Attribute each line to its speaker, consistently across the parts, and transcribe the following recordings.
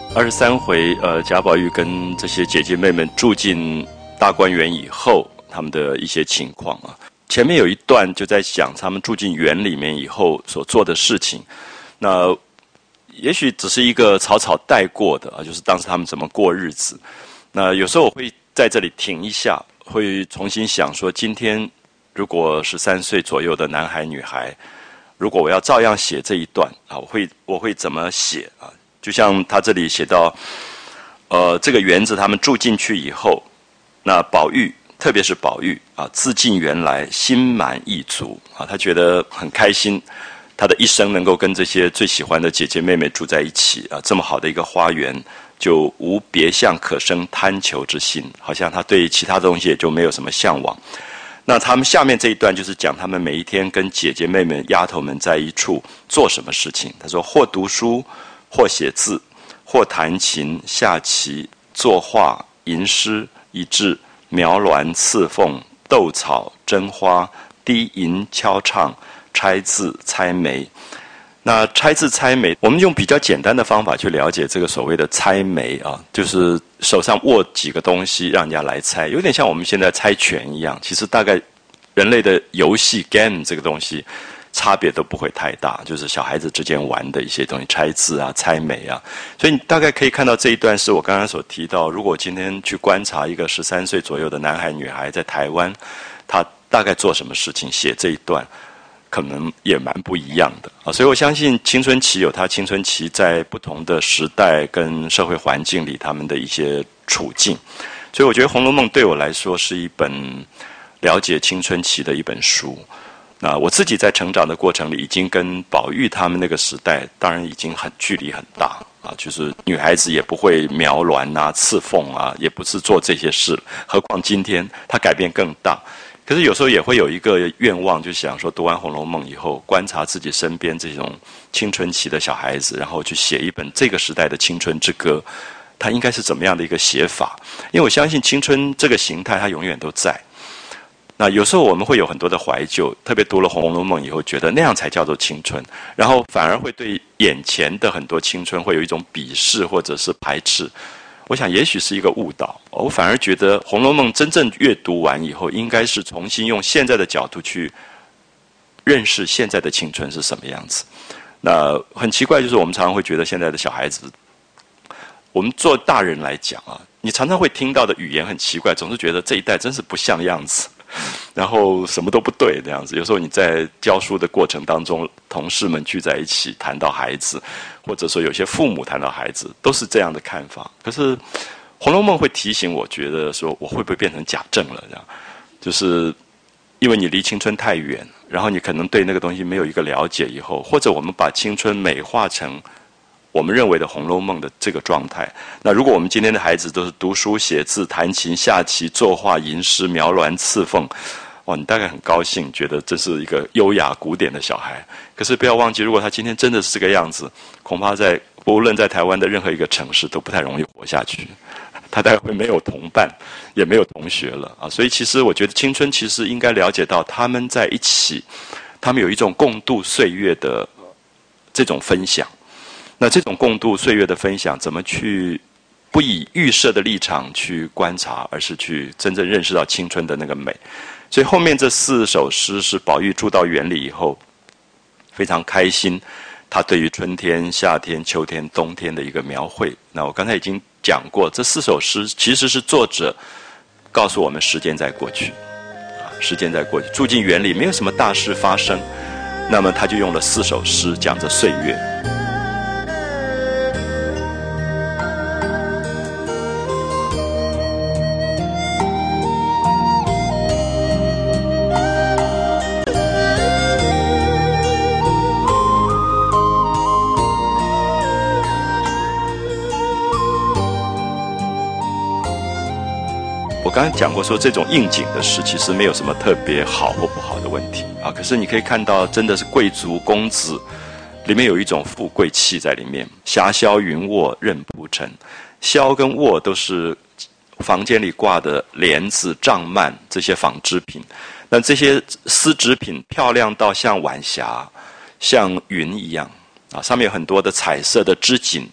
Speaker 1: 23回，贾宝玉跟这些姐姐妹们住进大观园以后，他们的一些情况啊。前面有一段就在讲他们住进园里面以后所做的事情，那也许只是一个草草带过的啊，就是当时他们怎么过日子。那有时候我会在这里停一下，会重新想说，今天如果13岁左右的男孩女孩，如果我要照样写这一段啊，我会怎么写啊？就像他这里写到，这个园子他们住进去以后，那宝玉，特别是宝玉啊，自进园来，心满意足啊，他觉得很开心，他的一生能够跟这些最喜欢的姐姐妹妹住在一起啊，这么好的一个花园，就无别项可生贪求之心，好像他对其他东西也就没有什么向往。那他们下面这一段就是讲他们每一天跟姐姐妹妹、丫头们在一处做什么事情。他说，或读书，或写字，或弹琴、下棋、作画、吟诗，以致描鸾、刺凤、斗草、针花、低吟、敲唱、拆字、猜眉。那拆字猜眉，我们用比较简单的方法去了解这个所谓的猜眉啊，就是手上握几个东西让人家来猜，有点像我们现在猜拳一样。其实大概人类的游戏 game 这个东西差别都不会太大，就是小孩子之间玩的一些东西，猜字啊、猜眉啊。所以你大概可以看到这一段是我刚刚所提到，如果今天去观察一个13岁左右的男孩女孩在台湾，他大概做什么事情，写这一段可能也蛮不一样的啊。所以我相信青春期有他青春期在不同的时代跟社会环境里他们的一些处境，所以我觉得《红楼梦》对我来说是一本了解青春期的一本书。那我自己在成长的过程里，已经跟宝玉他们那个时代，当然已经距离很大啊。就是女孩子也不会描鸾啊、刺凤啊，也不是做这些事，何况今天她改变更大。可是有时候也会有一个愿望，就想说读完《红楼梦》以后，观察自己身边这种青春期的小孩子，然后去写一本这个时代的青春之歌，它应该是怎么样的一个写法？因为我相信青春这个形态，它永远都在。那有时候我们会有很多的怀旧，特别读了《红楼梦》以后，觉得那样才叫做青春，然后反而会对眼前的很多青春会有一种鄙视或者是排斥。我想也许是一个误导，我反而觉得《红楼梦》真正阅读完以后，应该是重新用现在的角度去认识现在的青春是什么样子。那很奇怪，就是我们常常会觉得现在的小孩子，我们做大人来讲啊，你常常会听到的语言很奇怪，总是觉得这一代真是不像样子，然后什么都不对这样子。有时候你在教书的过程当中，同事们聚在一起谈到孩子，或者说有些父母谈到孩子，都是这样的看法。可是《红楼梦》会提醒我，觉得说我会不会变成假正了这样，就是因为你离青春太远，然后你可能对那个东西没有一个了解以后，或者我们把青春美化成我们认为的《红楼梦》的这个状态。那如果我们今天的孩子都是读书写字弹琴下棋作画吟诗描鸾刺凤，哇，你大概很高兴，觉得这是一个优雅古典的小孩。可是不要忘记，如果他今天真的是这个样子，恐怕无论在台湾的任何一个城市都不太容易活下去，他大概会没有同伴，也没有同学了啊。所以其实我觉得青春其实应该了解到他们在一起，他们有一种共度岁月的这种分享。那这种共度岁月的分享，怎么去不以预设的立场去观察，而是去真正认识到青春的那个美。所以后面这4首诗是宝玉住到园里以后非常开心，他对于春天、夏天、秋天、冬天的一个描绘。那我刚才已经讲过，这4首诗其实是作者告诉我们时间在过去，时间在过去，住进园里没有什么大事发生，那么他就用了4首诗讲着岁月。我刚才讲过说，这种应景的诗其实没有什么特别好或不好的问题啊。可是你可以看到，真的是贵族公子，里面有一种富贵气在里面。霞霄云卧任铺陈，霄跟卧都是房间里挂的帘子、帐幔这些纺织品。那这些丝织品漂亮到像晚霞、像云一样啊，上面有很多的彩色的织锦，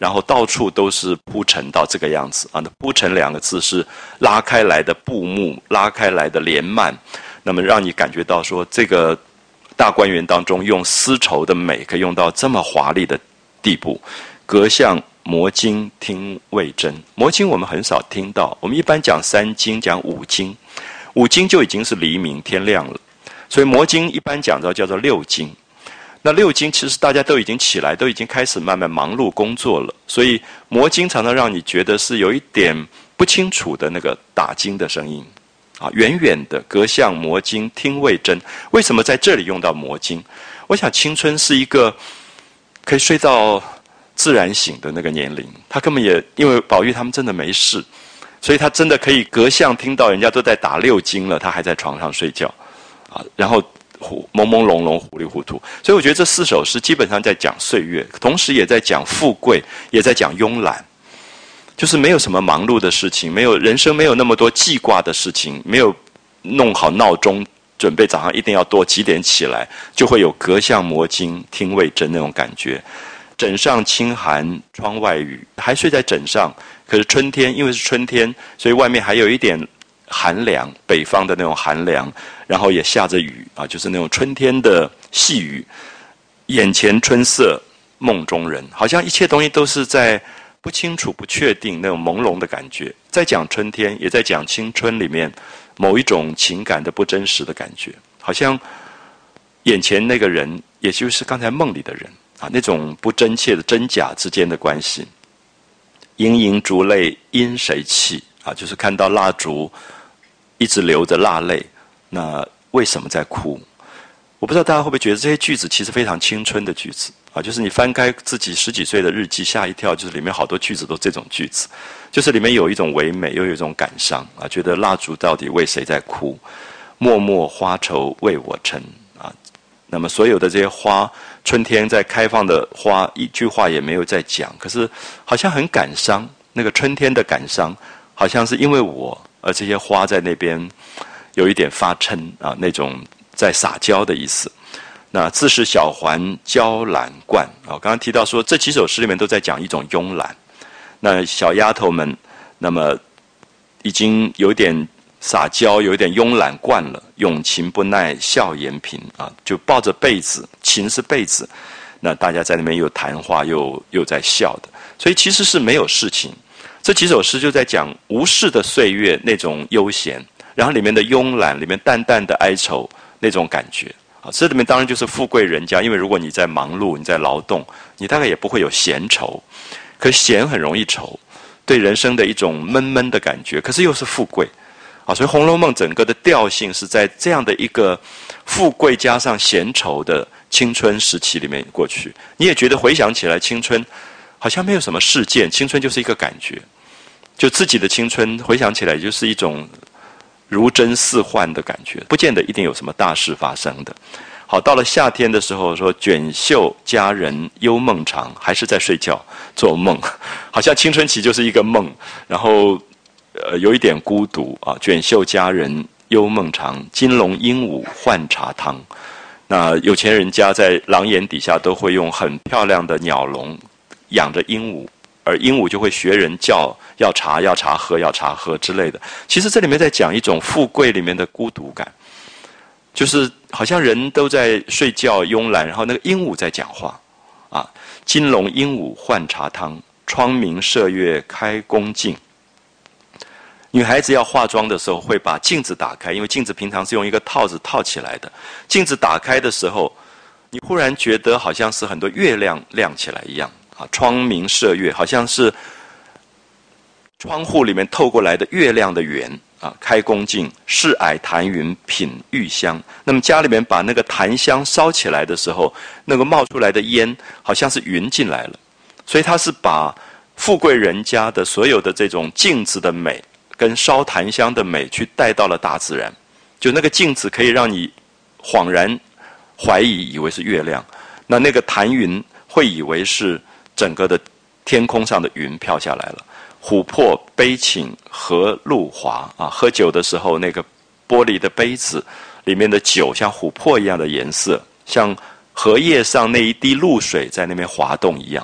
Speaker 1: 然后到处都是铺陈到这个样子啊。那铺陈两个字是拉开来的布幕，拉开来的帘幔，那么让你感觉到说这个大观园当中用丝绸的美可以用到这么华丽的地步。隔巷摩经听未真，摩经我们很少听到，我们一般讲三经，讲五经，五经就已经是黎明天亮了，所以摩经一般讲到叫做六经。那六经其实大家都已经起来，都已经开始慢慢忙碌工作了，所以摩经常常让你觉得是有一点不清楚的那个打经的声音啊，远远的隔巷摩经听未真。为什么在这里用到摩经？我想青春是一个可以睡到自然醒的那个年龄，他根本也因为宝玉他们真的没事，所以他真的可以隔巷听到人家都在打六经了，他还在床上睡觉啊，然后朦朦胧胧糊里糊涂。所以我觉得这四首诗基本上在讲岁月，同时也在讲富贵，也在讲慵懒，就是没有什么忙碌的事情，没有人生没有那么多记挂的事情，没有弄好闹钟准备早上一定要多几点起来，就会有隔巷摩经听未真那种感觉。枕上清寒窗外雨，还睡在枕上，可是春天因为是春天，所以外面还有一点寒凉，北方的那种寒凉，然后也下着雨啊，就是那种春天的细雨。眼前春色梦中人，好像一切东西都是在不清楚不确定那种朦胧的感觉，在讲春天，也在讲青春里面某一种情感的不真实的感觉，好像眼前那个人也就是刚才梦里的人啊，那种不真切的真假之间的关系。盈盈烛泪因谁泣啊，就是看到蜡烛一直流着蜡泪，那为什么在哭？我不知道大家会不会觉得这些句子其实非常青春的句子啊，就是你翻开自己10几岁的日记，吓一跳，就是里面好多句子都这种句子，就是里面有一种唯美，又有一种感伤啊，觉得蜡烛到底为谁在哭？脉脉花愁为我沉啊。那么所有的这些花，春天在开放的花，一句话也没有在讲，可是好像很感伤，那个春天的感伤，好像是因为我，而这些花在那边有一点发嗔啊，那种在撒娇的意思。那自是小环娇懒惯啊，我刚刚提到说这几首诗里面都在讲一种慵懒。那小丫头们，那么已经有点撒娇，有点慵懒惯了，咏琴不耐笑颜频啊，就抱着被子，琴是被子，那大家在那边又谈话又在笑的，所以其实是没有事情。这几首诗就在讲无事的岁月那种悠闲，然后里面的慵懒，里面淡淡的哀愁那种感觉啊，这里面当然就是富贵人家，因为如果你在忙碌，你在劳动，你大概也不会有闲愁，可闲很容易愁，对人生的一种闷闷的感觉，可是又是富贵啊，所以《红楼梦》整个的调性是在这样的一个富贵加上闲愁的青春时期里面过去。你也觉得回想起来，青春好像没有什么事件，青春就是一个感觉，就自己的青春回想起来就是一种如真似幻的感觉，不见得一定有什么大事发生的。好，到了夏天的时候，说卷袖佳人幽梦长，还是在睡觉做梦，好像青春期就是一个梦，然后有一点孤独啊。卷袖佳人幽梦长，金笼鹦鹉换茶汤。那有钱人家在廊檐底下都会用很漂亮的鸟笼养着鹦鹉，而鹦鹉就会学人叫要茶要茶喝要茶喝之类的。其实这里面在讲一种富贵里面的孤独感，就是好像人都在睡觉慵懒，然后那个鹦鹉在讲话啊。金笼鹦鹉换茶汤，窗明射月开宫镜。女孩子要化妆的时候会把镜子打开，因为镜子平常是用一个套子套起来的，镜子打开的时候，你忽然觉得好像是很多月亮亮起来一样啊。窗明射月，好像是窗户里面透过来的月亮的圆啊。开宫镜，试霭檀云品玉香。那么家里面把那个檀香烧起来的时候，那个冒出来的烟好像是云进来了，所以它是把富贵人家的所有的这种镜子的美跟烧檀香的美去带到了大自然，就那个镜子可以让你恍然怀疑，以为是月亮，那个檀云会以为是整个的天空上的云飘下来了。琥珀杯倾荷露华啊，喝酒的时候那个玻璃的杯子里面的酒像琥珀一样的颜色，像荷叶上那一滴露水在那边滑动一样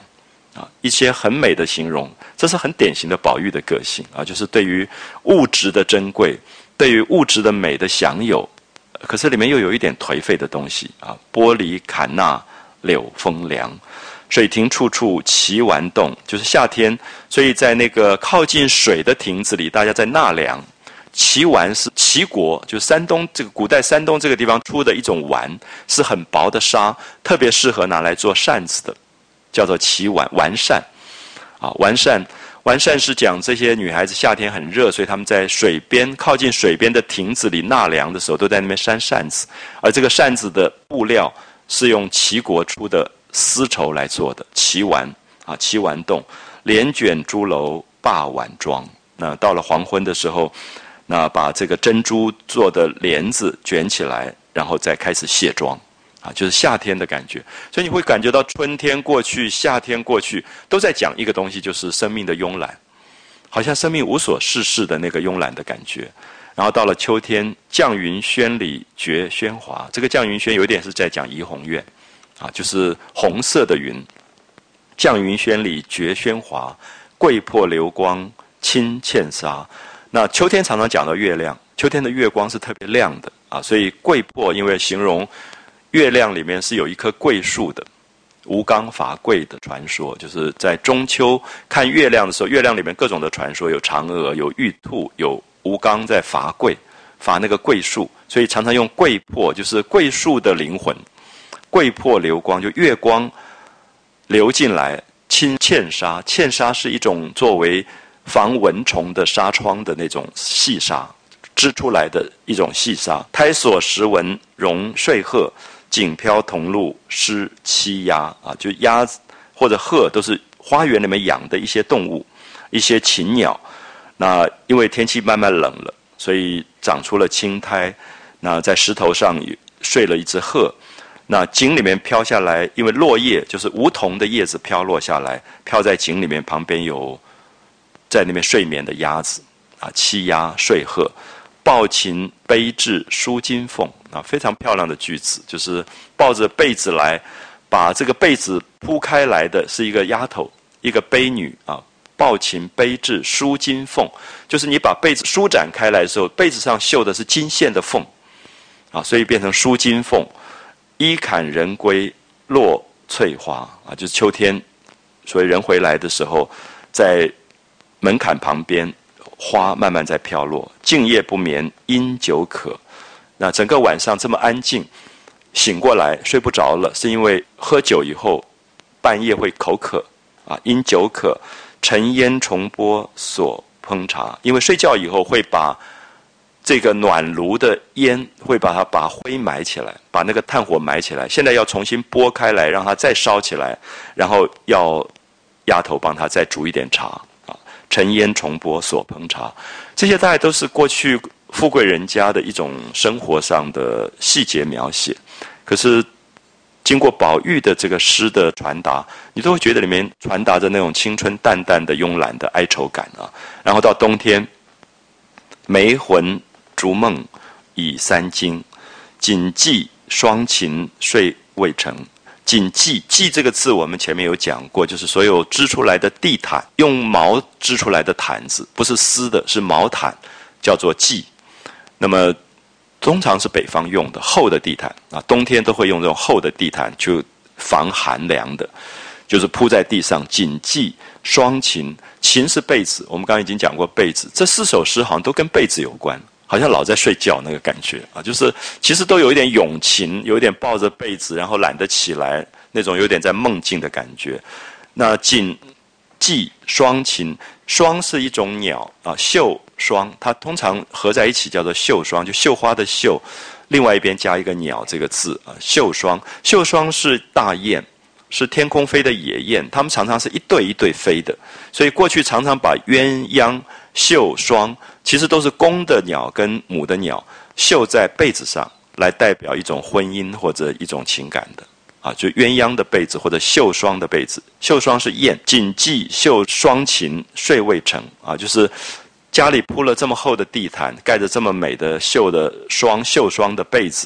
Speaker 1: 一些很美的形容，这是很典型的宝玉的个性就是对于物质的珍贵，对于物质的美的享有，可是里面又有一点颓废的东西玻璃坎纳柳风凉，水亭处处齐玩动，就是夏天，所以在那个靠近水的亭子里，大家在纳凉。齐丸是齐国，就是山东这个古代山东这个地方出的一种丸，是很薄的纱，特别适合拿来做扇子的，叫做齐丸丸扇丸扇是讲这些女孩子夏天很热，所以她们在水边靠近水边的亭子里纳凉的时候，都在那边扇扇子，而这个扇子的布料是用齐国出的丝绸来做的，齐丸齐丸洞，帘卷朱楼罢晚妆。那到了黄昏的时候，那把这个珍珠做的帘子卷起来，然后再开始卸妆就是夏天的感觉。所以你会感觉到春天过去，夏天过去，都在讲一个东西，就是生命的慵懒，好像生命无所事事的那个慵懒的感觉。然后到了秋天，绛云轩里觉喧哗，这个绛云轩有点是在讲怡红院就是红色的云。绛云轩里觉喧哗，桂魄流光侵茜纱。那秋天常常讲到月亮，秋天的月光是特别亮的所以桂魄因为形容月亮里面是有一棵桂树的，吴刚伐桂的传说，就是在中秋看月亮的时候，月亮里面各种的传说，有嫦娥，有玉兔，有吴刚在伐桂，伐那个桂树，所以常常用桂魄，就是桂树的灵魂。桂魄流光，就月光流进来，侵茜纱。茜纱是一种作为防蚊虫的纱窗的那种细纱，织出来的一种细纱。胎锁石纹绒睡鹤，锦飘桐露湿栖鸦就鸭子或者鹤都是花园里面养的一些动物，一些禽鸟。那因为天气慢慢冷了，所以长出了青苔。那在石头上睡了一只鹤。那井里面飘下来，因为落叶就是梧桐的叶子飘落下来，飘在井里面，旁边有在那边睡眠的鸭子栖鸦睡鹤。抱琴背至舒金凤非常漂亮的句子，就是抱着被子来，把这个被子铺开来的是一个丫头，一个婢女抱琴背至舒金凤，就是你把被子舒展开来的时候，被子上绣的是金线的凤所以变成舒金凤。衣坎人归落翠花就是秋天，所以人回来的时候，在门槛旁边花慢慢在飘落。静夜不眠因酒渴，那整个晚上这么安静，醒过来睡不着了，是因为喝酒以后半夜会口渴因酒渴。沉烟重拨所烹茶，因为睡觉以后会把这个暖炉的烟会把灰埋起来，把那个炭火埋起来，现在要重新拨开来，让它再烧起来，然后要丫头帮他再煮一点茶沉烟重拨所烹茶，这些大概都是过去富贵人家的一种生活上的细节描写。可是经过宝玉的这个诗的传达，你都会觉得里面传达着那种青春淡淡的慵懒的哀愁感然后到冬天，梅魂逐梦已三更，锦记双琴睡未成。锦记，记这个字我们前面有讲过，就是所有织出来的地毯，用毛织出来的毯子，不是丝的，是毛毯，叫做记。那么通常是北方用的厚的地毯冬天都会用这种厚的地毯去防寒凉的，就是铺在地上。锦记双琴，琴是被子，我们刚刚已经讲过被子，这4首诗好像都跟被子有关，好像老在睡觉那个感觉就是其实都有一点咏情，有一点抱着被子然后懒得起来那种有点在梦境的感觉。那锦记双琴，双是一种鸟绣双，它通常合在一起叫做绣双，就绣花的绣，另外一边加一个鸟这个字绣双。绣双是大雁，是天空飞的野雁，它们常常是一对一对飞的，所以过去常常把鸳鸯绣双其实都是公的鸟跟母的鸟绣在被子上，来代表一种婚姻或者一种情感的就鸳鸯的被子或者绣双的被子。绣双是雁，锦记绣双琴睡未成就是家里铺了这么厚的地毯，盖着这么美的绣双的被子，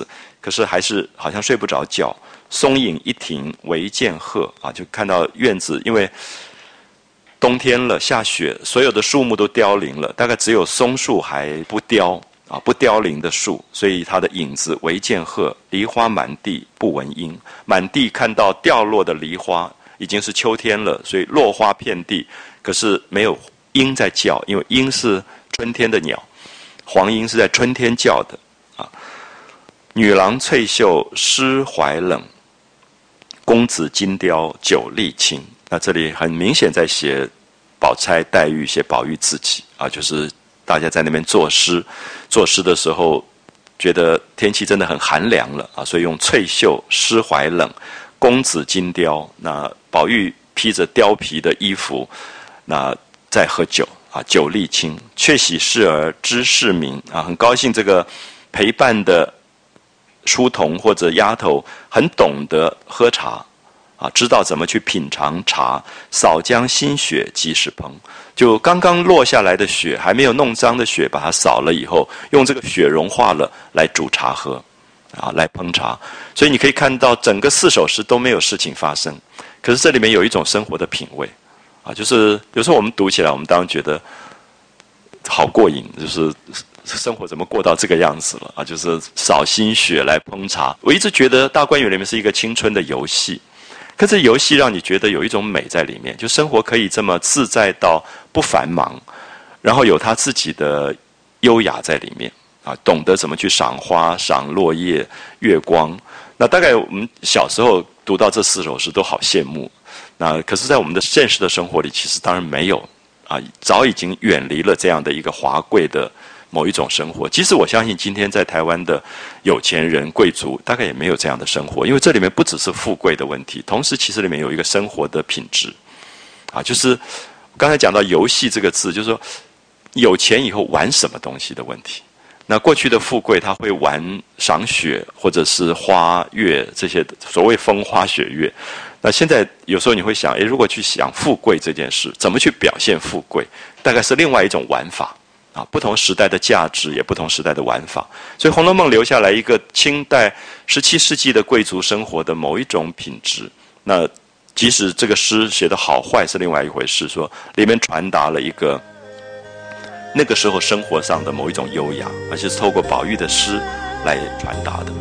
Speaker 1: 可是还是好像睡不着觉。松影一庭唯见鹤啊，就看到院子，因为冬天了，下雪，所有的树木都凋零了，大概只有松树还不凋啊，不凋零的树，所以它的影子唯见鹤，梨花满地不闻莺。满地看到掉落的梨花，已经是秋天了，所以落花遍地，可是没有莺在叫，因为莺是春天的鸟，黄莺是在春天叫的啊。女郎翠袖湿怀冷，公子金雕酒力轻。那这里很明显在写宝钗、黛玉，写宝玉自己啊，就是大家在那边作诗的时候，觉得天气真的很寒凉了啊，所以用翠袖湿怀冷，公子金雕。那宝玉披着貂皮的衣服，那在喝酒啊，酒力轻。却喜侍儿知世名啊，很高兴这个陪伴的书童或者丫头很懂得喝茶啊，知道怎么去品尝茶。扫将新雪即时烹，就刚刚落下来的雪，还没有弄脏的雪，把它扫了以后，用这个雪融化了来煮茶喝啊，来烹茶。所以你可以看到整个4首诗都没有事情发生，可是这里面有一种生活的品味啊，就是有时候我们读起来，我们当然觉得好过瘾，就是生活怎么过到这个样子了啊？就是扫新雪来烹茶。我一直觉得大观园里面是一个青春的游戏，可是游戏让你觉得有一种美在里面，就生活可以这么自在到不繁忙，然后有他自己的优雅在里面啊，懂得怎么去赏花、赏落叶、月光。那大概我们小时候读到这4首诗都好羡慕，那可是在我们的现实的生活里，其实当然没有啊，早已经远离了这样的一个华贵的某一种生活。即使我相信今天在台湾的有钱人贵族大概也没有这样的生活，因为这里面不只是富贵的问题，同时其实里面有一个生活的品质啊，就是刚才讲到游戏这个字，就是说有钱以后玩什么东西的问题。那过去的富贵他会玩赏雪或者是花月，这些所谓风花雪月。那现在有时候你会想，如果去想富贵这件事，怎么去表现富贵，大概是另外一种玩法啊，不同时代的价值也不同时代的玩法。所以《红楼梦》留下来一个清代17世纪的贵族生活的某一种品质。那即使这个诗写得好坏是另外一回事，说里面传达了一个那个时候生活上的某一种优雅，而且是透过宝玉的诗来传达的。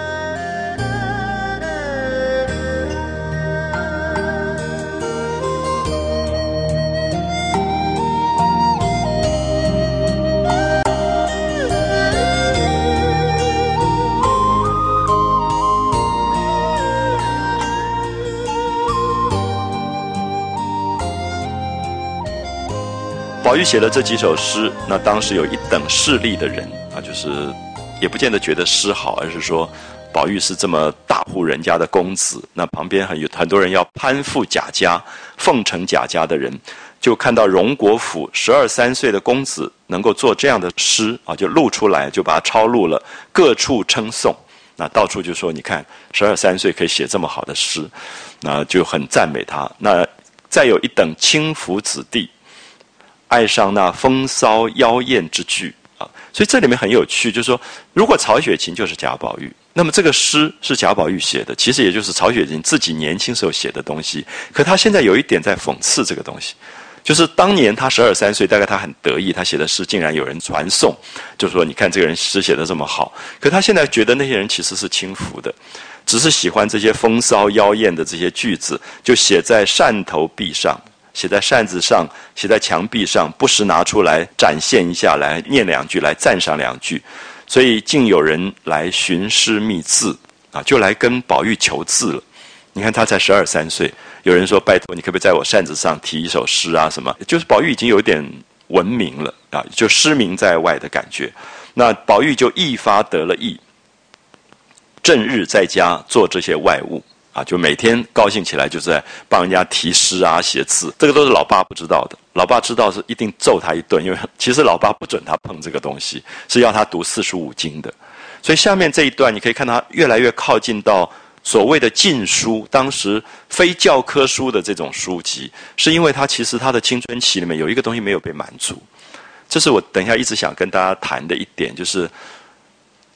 Speaker 1: 宝玉写了这几首诗，那当时有一等势力的人啊，就是也不见得觉得诗好，而是说宝玉是这么大户人家的公子，那旁边很多人要攀附贾家、奉承贾家的人，就看到荣国府12、13岁的公子能够做这样的诗啊，就录出来，就把它抄录了，各处称颂。那到处就说，你看12、13岁可以写这么好的诗，那就很赞美他。那再有一等轻浮子弟，爱上那风骚妖艳之句啊，所以这里面很有趣，就是说，如果曹雪芹就是贾宝玉，那么这个诗是贾宝玉写的，其实也就是曹雪芹自己年轻时候写的东西。可他现在有一点在讽刺这个东西，就是当年他12、13岁，大概他很得意，他写的诗竟然有人传颂，就是说你看这个人诗写得这么好。可他现在觉得那些人其实是轻浮的，只是喜欢这些风骚妖艳的这些句子，就写在扇头壁上，写在扇子上，写在墙壁上，不时拿出来展现一下，来念2句，来赞赏2句。所以竟有人来寻诗觅字啊，就来跟宝玉求字了。你看他才12、13岁，有人说拜托你可不可以在我扇子上题一首诗啊什么，就是宝玉已经有点闻名了啊，就诗名在外的感觉。那宝玉就一发得了意，正日在家做这些外务啊，就每天高兴起来就是在帮人家题诗啊写字，这个都是老爸不知道的，老爸知道是一定揍他一顿，因为其实老爸不准他碰这个东西，是要他读45经的。所以下面这一段你可以看他越来越靠近到所谓的禁书，当时非教科书的这种书籍，是因为他其实他的青春期里面有一个东西没有被满足。这是我等一下一直想跟大家谈的一点，就是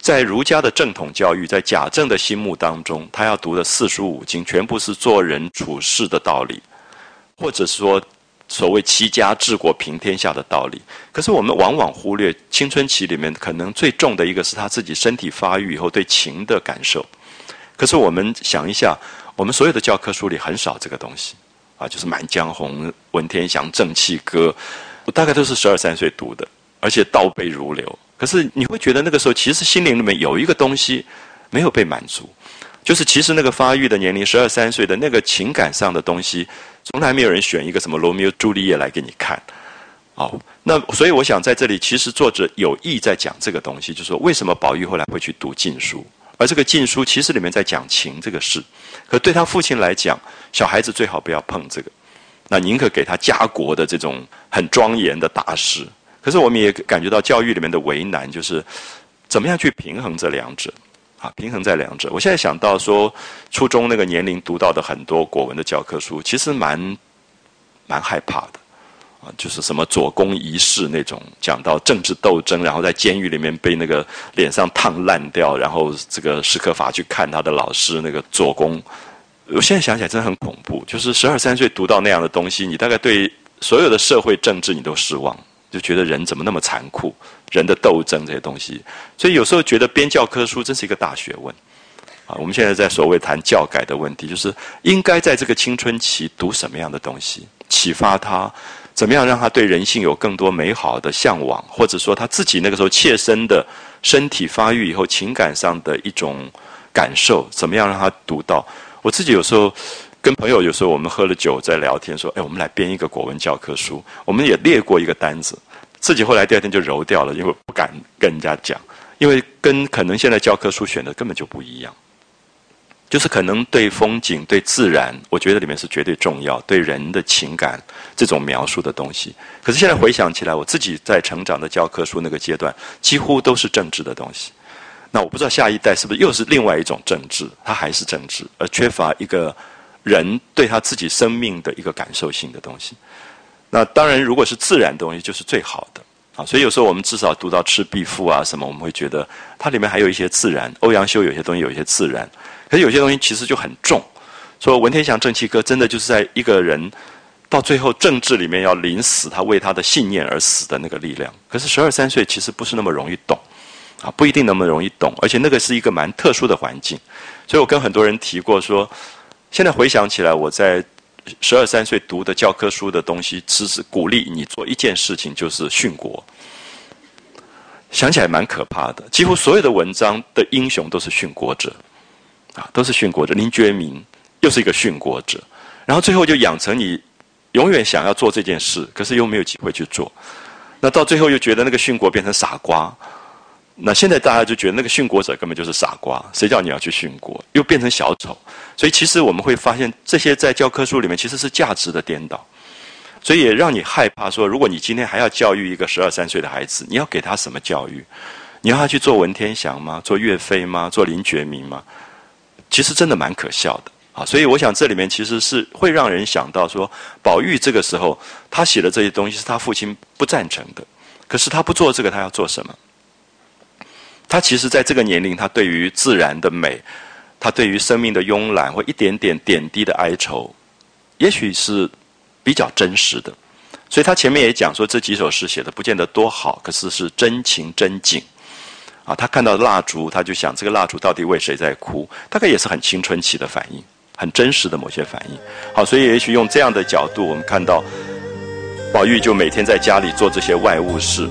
Speaker 1: 在儒家的正统教育，在贾政的心目当中，他要读的四书五经全部是做人处事的道理，或者说所谓齐家治国平天下的道理。可是我们往往忽略青春期里面可能最重的一个是他自己身体发育以后对情的感受。可是我们想一下，我们所有的教科书里很少这个东西啊，就是《满江红》《文天祥正气歌》，我大概都是12、13岁读的，而且倒背如流。可是你会觉得那个时候其实心灵里面有一个东西没有被满足，就是其实那个发育的年龄12、13岁的那个情感上的东西，从来没有人选一个什么罗密欧朱丽叶来给你看。那所以我想在这里其实作者有意在讲这个东西，就是说为什么宝玉后来会去读禁书，而这个禁书其实里面在讲情这个事。可对他父亲来讲，小孩子最好不要碰这个，那宁可给他家国的这种很庄严的大事。可是我们也感觉到教育里面的为难，就是怎么样去平衡这两者啊，平衡在两者。我现在想到说，初中那个年龄读到的很多国文的教科书，其实蛮害怕的啊，就是什么左公仪式那种，讲到政治斗争，然后在监狱里面被那个脸上烫烂掉，然后这个史可法去看他的老师那个左公。我现在想起来真的很恐怖，就是12、13岁读到那样的东西，你大概对所有的社会政治你都失望。就觉得人怎么那么残酷，人的斗争这些东西，所以有时候觉得编教科书真是一个大学问啊。我们现在在所谓谈教改的问题，就是应该在这个青春期读什么样的东西，启发他，怎么样让他对人性有更多美好的向往，或者说他自己那个时候切身的身体发育以后情感上的一种感受，怎么样让他读到。我自己有时候跟朋友有时候我们喝了酒在聊天说，我们来编一个国文教科书，我们也列过一个单子，自己后来第二天就揉掉了，因为不敢跟人家讲，因为跟可能现在教科书选的根本就不一样。就是可能对风景对自然我觉得里面是绝对重要，对人的情感这种描述的东西。可是现在回想起来，我自己在成长的教科书那个阶段几乎都是政治的东西。那我不知道下一代是不是又是另外一种政治，它还是政治，而缺乏一个人对他自己生命的一个感受性的东西。那当然如果是自然的东西就是最好的啊，所以有时候我们至少读到《赤壁赋》啊什么，我们会觉得它里面还有一些自然，欧阳修有些东西有一些自然，可是有些东西其实就很重。说文天祥正气歌真的就是在一个人到最后政治里面要临死，他为他的信念而死的那个力量。可是12、13岁其实不是那么容易懂啊，不一定那么容易懂，而且那个是一个蛮特殊的环境。所以我跟很多人提过说，现在回想起来，我在12、13岁读的教科书的东西，只是鼓励你做一件事情，就是殉国。想起来蛮可怕的，几乎所有的文章的英雄都是殉国者啊，都是殉国者。林觉民又是一个殉国者，然后最后就养成你永远想要做这件事，可是又没有机会去做。那到最后又觉得那个殉国变成傻瓜。那现在大家就觉得那个殉国者根本就是傻瓜，谁叫你要去殉国，又变成小丑。所以其实我们会发现这些在教科书里面其实是价值的颠倒，所以也让你害怕说，如果你今天还要教育一个12、13岁的孩子，你要给他什么教育？你要他去做文天祥吗？做岳飞吗？做林觉民吗？其实真的蛮可笑的啊。所以我想这里面其实是会让人想到说，宝玉这个时候他写的这些东西是他父亲不赞成的，可是他不做这个，他要做什么？他其实在这个年龄，他对于自然的美，他对于生命的慵懒或一点点点滴的哀愁，也许是比较真实的。所以他前面也讲说，这几首诗写的不见得多好，可是是真情真景啊。他看到蜡烛，他就想这个蜡烛到底为谁在哭，大概也是很青春期的反应，很真实的某些反应。好，所以也许用这样的角度，我们看到宝玉就每天在家里做这些外务事。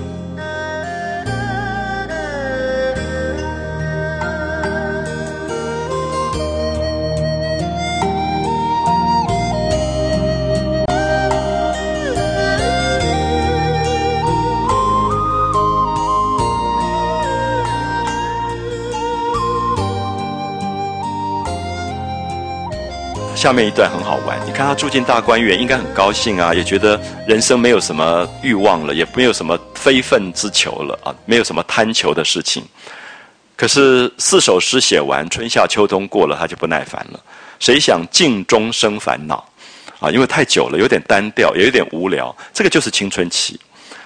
Speaker 1: 下面一段很好玩，你看他住进大观园应该很高兴啊，也觉得人生没有什么欲望了，也没有什么非分之求了啊，没有什么贪求的事情。可是4首诗写完，春夏秋冬过了，他就不耐烦了。谁想镜中生烦恼啊，因为太久了，有点单调，也有点无聊。这个就是青春期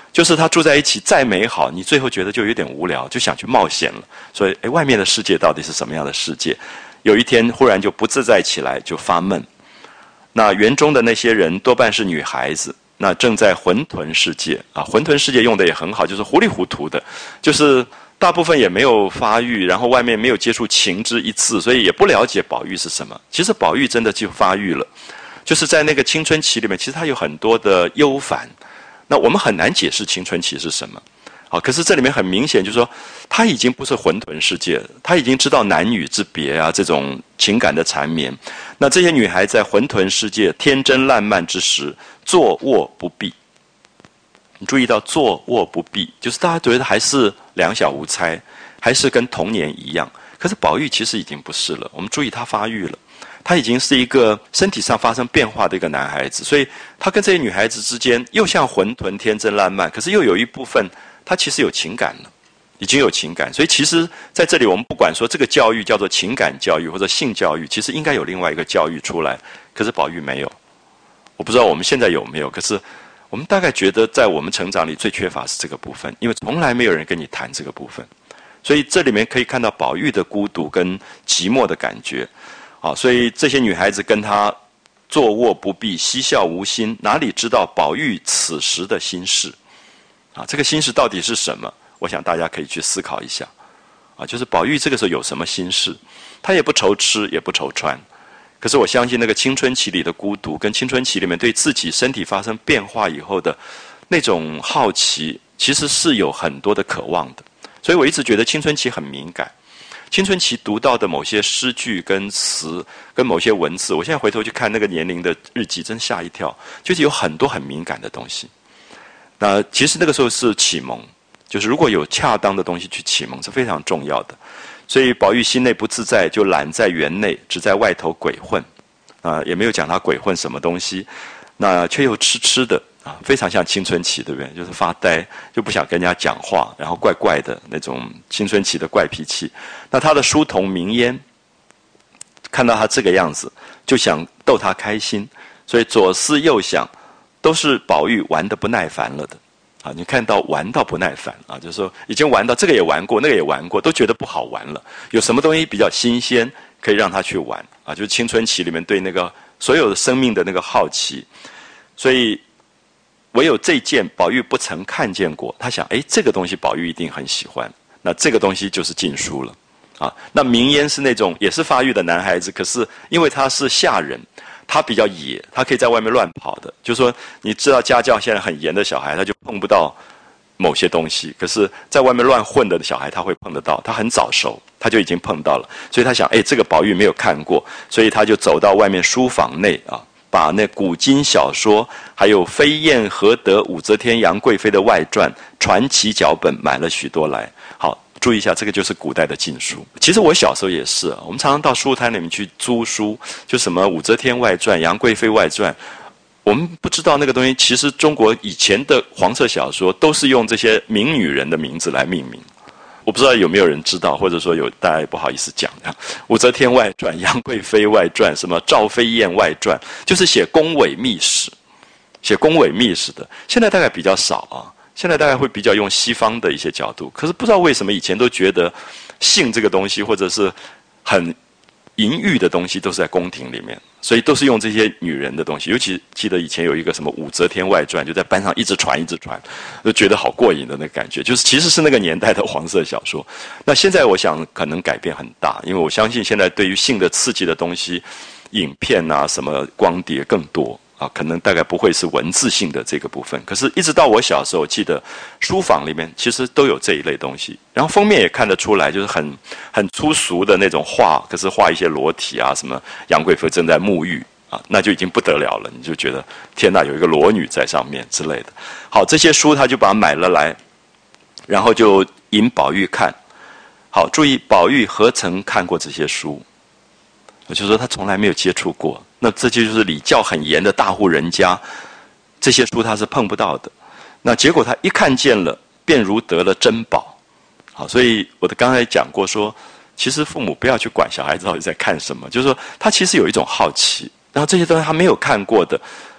Speaker 1: 就是他住在一起再美好，你最后觉得就有点无聊，就想去冒险了。所以，外面的世界到底是什么样的世界？有一天忽然就不自在起来，就发闷。那园中的那些人多半是女孩子，那正在混沌世界啊，混沌世界用的也很好，就是糊里糊涂的，就是大部分也没有发育，然后外面没有接触情之一次，所以也不了解宝玉是什么。其实宝玉真的就发育了，就是在那个青春期里面，其实他有很多的忧烦。那我们很难解释青春期是什么。好，可是这里面很明显就是说，他已经不是混沌世界了，他已经知道男女之别啊，这种情感的缠绵。那这些女孩在混沌世界天真烂漫之时，坐卧不避。你注意到坐卧不避，就是大家觉得还是两小无猜，还是跟童年一样。可是宝玉其实已经不是了，我们注意他发育了。他已经是一个身体上发生变化的一个男孩子，所以他跟这些女孩子之间又像混沌天真烂漫，可是又有一部分他其实有情感了，已经有情感。所以其实在这里我们不管说这个教育叫做情感教育或者性教育，其实应该有另外一个教育出来，可是宝玉没有。我不知道我们现在有没有，可是我们大概觉得在我们成长里最缺乏是这个部分，因为从来没有人跟你谈这个部分。所以这里面可以看到宝玉的孤独跟寂寞的感觉。好，所以这些女孩子跟他坐卧不避，嬉笑无心，哪里知道宝玉此时的心事？啊，这个心事到底是什么？我想大家可以去思考一下。啊，就是宝玉这个时候有什么心事？他也不愁吃，也不愁穿。可是我相信那个青春期里的孤独，跟青春期里面对自己身体发生变化以后的那种好奇，其实是有很多的渴望的。所以我一直觉得青春期很敏感。青春期读到的某些诗句跟词跟某些文字，我现在回头去看那个年龄的日记，真吓一跳，就是有很多很敏感的东西。那其实那个时候是启蒙，就是如果有恰当的东西去启蒙是非常重要的。所以宝玉心内不自在，就懒在园内，只在外头鬼混，也没有讲他鬼混什么东西，那却又痴痴的。非常像青春期，对不对？就是发呆，就不想跟人家讲话，然后怪怪的那种青春期的怪脾气。那他的书童明烟看到他这个样子，就想逗他开心，所以左思右想，都是宝玉玩得不耐烦了的。你看到玩到不耐烦就是说已经玩到这个也玩过，那个也玩过，都觉得不好玩了。有什么东西比较新鲜，可以让他去玩就是青春期里面对那个所有的生命的那个好奇，所以。唯有这件宝玉不曾看见过，他想，这个东西宝玉一定很喜欢，那这个东西就是禁书了，那明烟是那种也是发育的男孩子，可是因为他是下人，他比较野，他可以在外面乱跑的，就是说，你知道家教现在很严的小孩，他就碰不到某些东西，可是在外面乱混的小孩他会碰得到，他很早熟，他就已经碰到了，所以他想，这个宝玉没有看过，所以他就走到外面书房内把那古今小说，还有飞燕何得、武则天、杨贵妃的外传、传奇脚本买了许多来。好，注意一下，这个就是古代的禁书。其实我小时候也是，我们常常到书摊里面去租书，就什么武则天外传、杨贵妃外传。我们不知道那个东西，其实中国以前的黄色小说都是用这些名女人的名字来命名。我不知道有没有人知道，或者说有大家也不好意思讲武则天外传、杨贵妃外传、什么赵飞燕外传，就是写宫闱秘史，写宫闱秘史的。现在大概比较少现在大概会比较用西方的一些角度。可是不知道为什么以前都觉得性这个东西，或者是很淫欲的东西，都是在宫廷里面，所以都是用这些女人的东西。尤其记得以前有一个什么武则天外传，就在班上一直传，就觉得好过瘾的那个感觉。就是其实是那个年代的黄色小说。那现在我想可能改变很大，因为我相信现在对于性的刺激的东西，影片什么光碟更多可能大概不会是文字性的这个部分。可是一直到我小时候，记得书房里面其实都有这一类东西，然后封面也看得出来，就是很粗俗的那种画，可是画一些裸体什么杨贵妃正在沐浴那就已经不得了了，你就觉得天哪，有一个裸女在上面之类的。好，这些书他就把它买了来，然后就引宝玉看。好，注意，宝玉何曾看过这些书？我就说他从来没有接触过。那这就是礼教很严的大户人家，这些书他是碰不到的。那结果他一看见了，便如得了珍宝。好，所以我刚才讲过说，其实父母不要去管小孩子到底在看什么，就是说他其实有一种好奇，然后这些东西他没有看过的，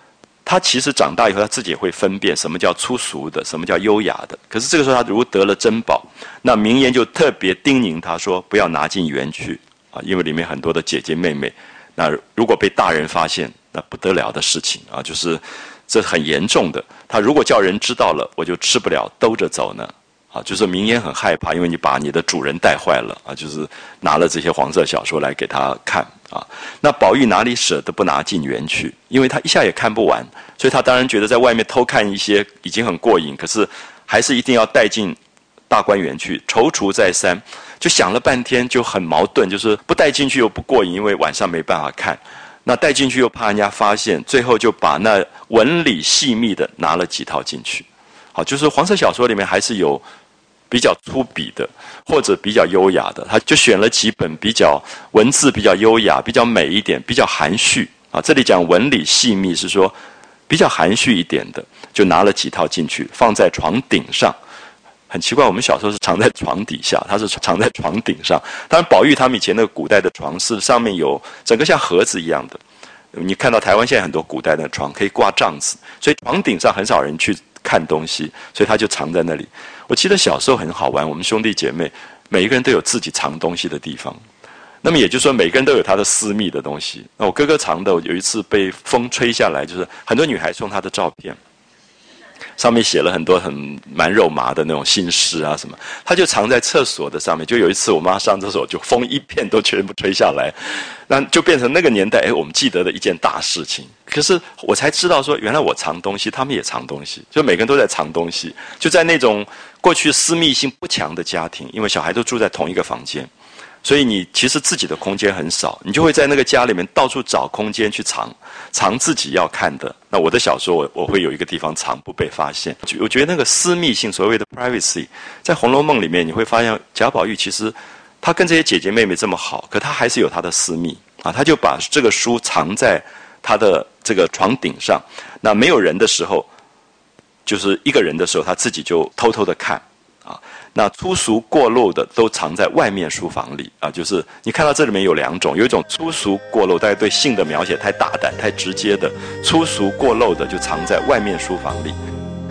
Speaker 1: 他其实长大以后他自己也会分辨什么叫粗俗的，什么叫优雅的。可是这个时候他如果得了珍宝，那明言就特别叮咛他说不要拿进园去啊，因为里面很多的姐姐妹妹，那如果被大人发现，那不得了的事情啊，就是这很严重的。他如果叫人知道了，我就吃不了兜着走呢。啊，就是明言很害怕，因为你把你的主人带坏了啊，就是拿了这些黄色小说来给他看啊。那宝玉哪里舍得不拿进园去？因为他一下也看不完，所以他当然觉得在外面偷看一些已经很过瘾，可是还是一定要带进大观园去，踌躇再三，就想了半天，就很矛盾，就是不带进去又不过瘾，因为晚上没办法看；那带进去又怕人家发现，最后就把那文理细密的拿了几套进去。好，就是黄色小说里面还是有比较粗鄙的，或者比较优雅的，他就选了几本比较文字比较优雅、比较美一点、比较含蓄啊。这里讲文理细密是说比较含蓄一点的，就拿了几套进去，放在床顶上。很奇怪，我们小时候是藏在床底下，他是藏在床顶上。当然，宝玉他们以前那个古代的床是上面有整个像盒子一样的。你看到台湾现在很多古代的床可以挂帐子，所以床顶上很少人去看东西，所以他就藏在那里。我记得小时候很好玩，我们兄弟姐妹每一个人都有自己藏东西的地方。那么也就是说，每个人都有他的私密的东西。那我哥哥藏的，有一次被风吹下来，就是很多女孩送他的照片，上面写了很多蛮肉麻的那种心事啊什么，他就藏在厕所的上面。就有一次我妈上厕所，就风一片都全部吹下来，那就变成那个年代我们记得的一件大事情。可是我才知道说，原来我藏东西，他们也藏东西，就每个人都在藏东西。就在那种过去私密性不强的家庭，因为小孩都住在同一个房间，所以你其实自己的空间很少，你就会在那个家里面到处找空间去藏自己要看的。那我的小说我会有一个地方藏，不被发现。我觉得那个私密性，所谓的 privacy， 在《红楼梦》里面你会发现，贾宝玉其实他跟这些姐姐妹妹这么好，可他还是有他的私密啊，他就把这个书藏在他的这个床顶上。那没有人的时候，就是一个人的时候，他自己就偷偷的看啊。那粗俗过露的都藏在外面书房里啊，就是你看到这里面有两种，有一种粗俗过露，大家对性的描写太大胆、太直接的，粗俗过露的就藏在外面书房里。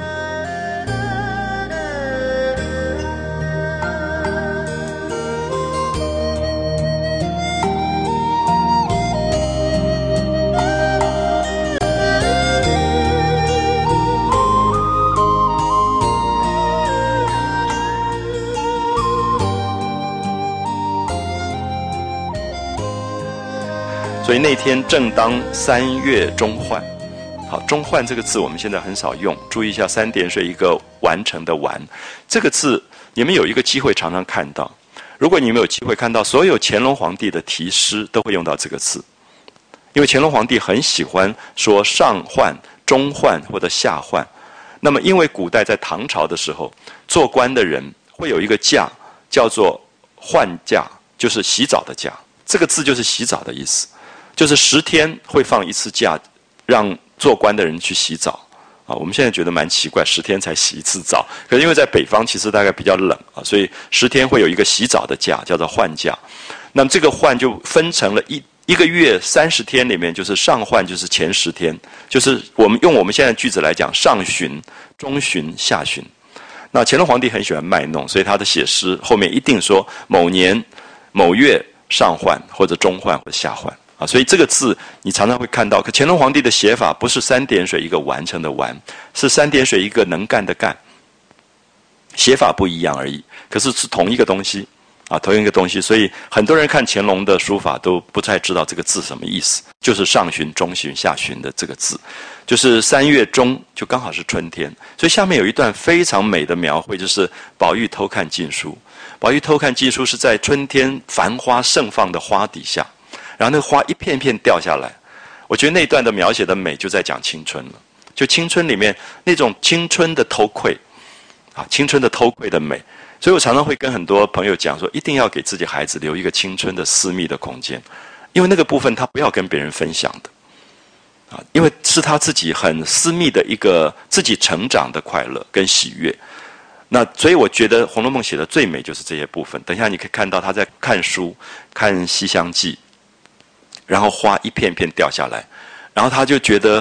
Speaker 1: 所以那天正当3月中换，好，中换这个字我们现在很少用，注意一下3点水一个完成的完，这个字你们有一个机会常常看到。如果你们有机会看到，所有乾隆皇帝的题诗都会用到这个字，因为乾隆皇帝很喜欢说上换、中换或者下换。那么因为古代在唐朝的时候，做官的人会有一个假叫做换假，就是洗澡的假，这个字就是洗澡的意思。就是10天会放一次假，让做官的人去洗澡啊。我们现在觉得蛮奇怪，10天才洗一次澡，可是因为在北方其实大概比较冷啊，所以10天会有一个洗澡的假，叫做换假。那么这个换就分成了一个月30天里面，就是上换就是前10天，就是我们用我们现在句子来讲，上旬、中旬、下旬。那乾隆皇帝很喜欢卖弄，所以他的写诗后面一定说某年某月上换或者中换或者下换。啊，所以这个字你常常会看到，可乾隆皇帝的写法不是3点水一个完成的完，是3点水一个能干的干，写法不一样而已，可是是同一个东西啊，同一个东西。所以很多人看乾隆的书法都不太知道这个字什么意思，就是上旬、中旬、下旬的这个字，就是3月中就刚好是春天。所以下面有一段非常美的描绘，就是宝玉偷看禁书。宝玉偷看禁书是在春天繁花盛放的花底下。然后那个花一片片掉下来，我觉得那段的描写的美就在讲青春了，就青春里面那种青春的偷窥，啊，青春的偷窥的美。所以我常常会跟很多朋友讲说，一定要给自己孩子留一个青春的私密的空间，因为那个部分他不要跟别人分享的，啊，因为是他自己很私密的一个自己成长的快乐跟喜悦。那所以我觉得《红楼梦》写的最美就是这些部分。等一下你可以看到他在看书，看《西厢记》。然后花一片片掉下来，然后他就觉得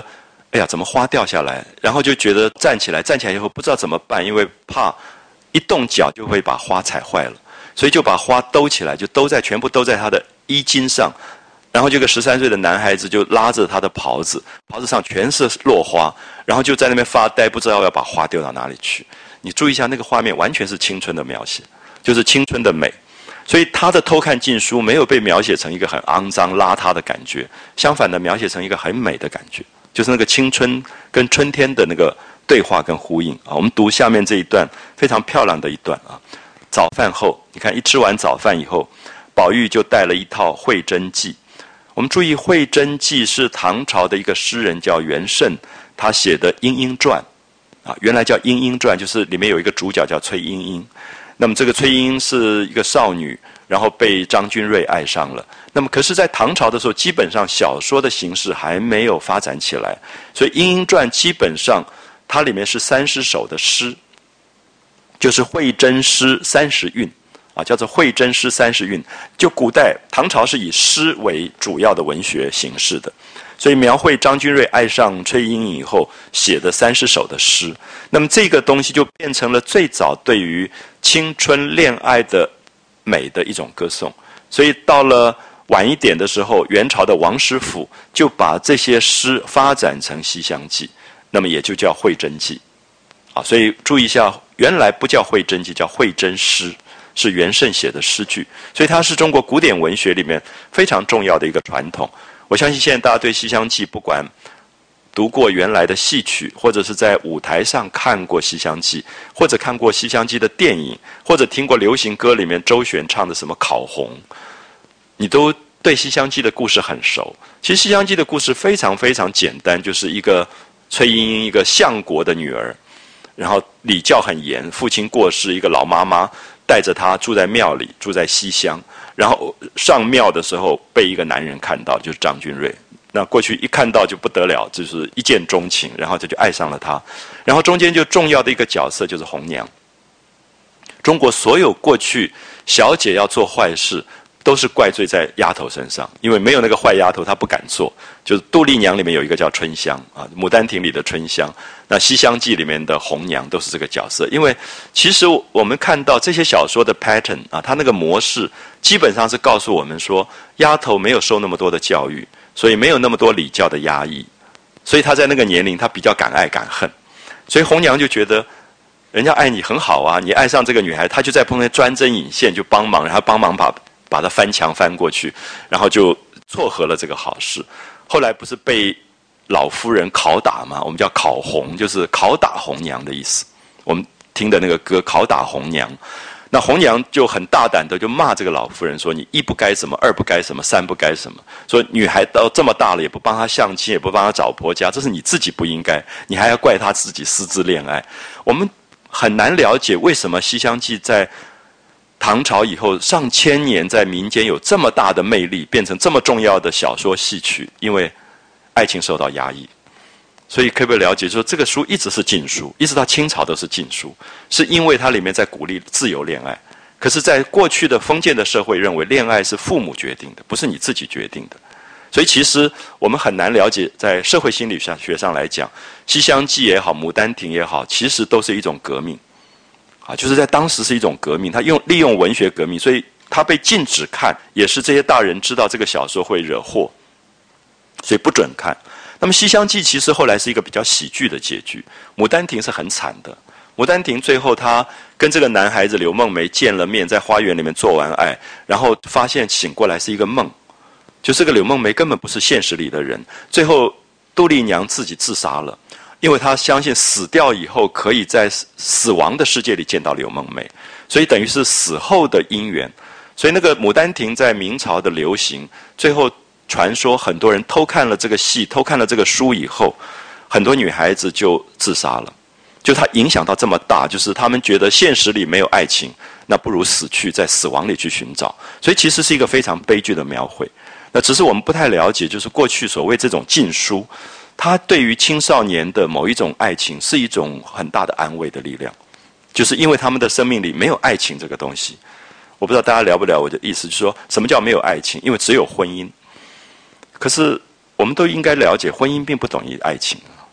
Speaker 1: 哎呀，怎么花掉下来？然后就觉得站起来以后不知道怎么办，因为怕一动脚就会把花踩坏了，所以就把花兜起来，就全部兜在他的衣襟上。然后这个13岁的男孩子就拉着他的袍子，袍子上全是落花，然后就在那边发呆，不知道要把花丢到哪里去。你注意一下那个画面，完全是青春的描写，就是青春的美。所以他的偷看禁书没有被描写成一个很肮脏邋遢的感觉，相反的描写成一个很美的感觉，就是那个青春跟春天的那个对话跟呼应啊。我们读下面这一段非常漂亮的一段啊。早饭后，你看一吃完早饭以后，宝玉就带了一套《会真记》。我们注意，《会真记》是唐朝的一个诗人叫元慎，他写的《莺莺传》啊，原来叫《莺莺传》，就是里面有一个主角叫崔莺莺。那么这个崔莺莺是一个少女，然后被张君瑞爱上了。那么可是，在唐朝的时候，基本上小说的形式还没有发展起来，所以《莺莺传》基本上它里面是30首的诗，就是会真诗30韵。啊，叫做会真诗30韵。就古代唐朝是以诗为主要的文学形式的，所以描绘张君瑞爱上崔莺莺以后写的30首的诗。那么这个东西就变成了最早对于青春恋爱的美的一种歌颂。所以到了晚一点的时候，元朝的王师傅就把这些诗发展成《西厢记》，那么也就叫《会真记》。啊，所以注意一下，原来不叫《会真记》，叫《会真诗》。是元慎写的诗句，所以它是中国古典文学里面非常重要的一个传统。我相信现在大家对《西厢记》，不管读过原来的戏曲，或者是在舞台上看过《西厢记》，或者看过《西厢记》的电影，或者听过流行歌里面周璇唱的什么《烤红》，你都对《西厢记》的故事很熟。其实《西厢记》的故事非常非常简单，就是一个崔莺莺，一个相国的女儿，然后礼教很严，父亲过世，一个老妈妈带着他住在庙里，住在西厢，然后上庙的时候被一个男人看到，就是张君瑞。那过去一看到就不得了，就是一见钟情，然后他就爱上了他。然后中间就重要的一个角色就是红娘。中国所有过去小姐要做坏事，都是怪罪在丫头身上，因为没有那个坏丫头，她不敢做。就是杜丽娘里面有一个叫春香啊，《牡丹亭》里的春香，那《西厢记》里面的红娘都是这个角色。因为其实我们看到这些小说的 pattern 啊，它那个模式基本上是告诉我们说，丫头没有受那么多的教育，所以没有那么多礼教的压抑，所以她在那个年龄她比较敢爱敢恨，所以红娘就觉得人家爱你很好啊，你爱上这个女孩，她就在旁边专针引线，就帮忙，然后帮忙把她翻墙翻过去，然后就撮合了这个好事。后来不是被老夫人拷打吗？我们叫拷红，就是拷打红娘的意思。我们听的那个歌《拷打红娘》，那红娘就很大胆的就骂这个老夫人说：“你一不该什么，二不该什么，三不该什么。说女孩到这么大了，也不帮她相亲，也不帮她找婆家，这是你自己不应该，你还要怪她自己私自恋爱。”我们很难了解为什么《西厢记》在唐朝以后上千年在民间有这么大的魅力，变成这么重要的小说戏曲，因为爱情受到压抑。所以可不可以了解说，这个书一直是禁书，一直到清朝都是禁书，是因为它里面在鼓励自由恋爱。可是在过去的封建的社会认为恋爱是父母决定的，不是你自己决定的。所以其实我们很难了解，在社会心理学上来讲，《西厢记》也好，《牡丹亭》也好，其实都是一种革命啊，就是在当时是一种革命，他利用文学革命，所以他被禁止看，也是这些大人知道这个小说会惹祸，所以不准看。那么《西厢记》其实后来是一个比较喜剧的结局，《牡丹亭》是很惨的。《牡丹亭》最后他跟这个男孩子柳梦梅见了面，在花园里面做完爱，然后发现醒过来是一个梦，就这个柳梦梅根本不是现实里的人。最后杜丽娘自己自杀了，因为她相信死掉以后可以在死亡的世界里见到柳梦梅，所以等于是死后的姻缘。所以那个《牡丹亭》在明朝的流行，最后传说很多人偷看了这个戏，偷看了这个书以后，很多女孩子就自杀了。就它影响到这么大，就是他们觉得现实里没有爱情，那不如死去，在死亡里去寻找。所以其实是一个非常悲剧的描绘。那只是我们不太了解，就是过去所谓这种禁书，它对于青少年的某一种爱情是一种很大的安慰的力量，就是因为他们的生命里没有爱情这个东西。我不知道大家了不了我的意思，就是说什么叫没有爱情？因为只有婚姻。可是我们都应该了解，婚姻并不等于爱情。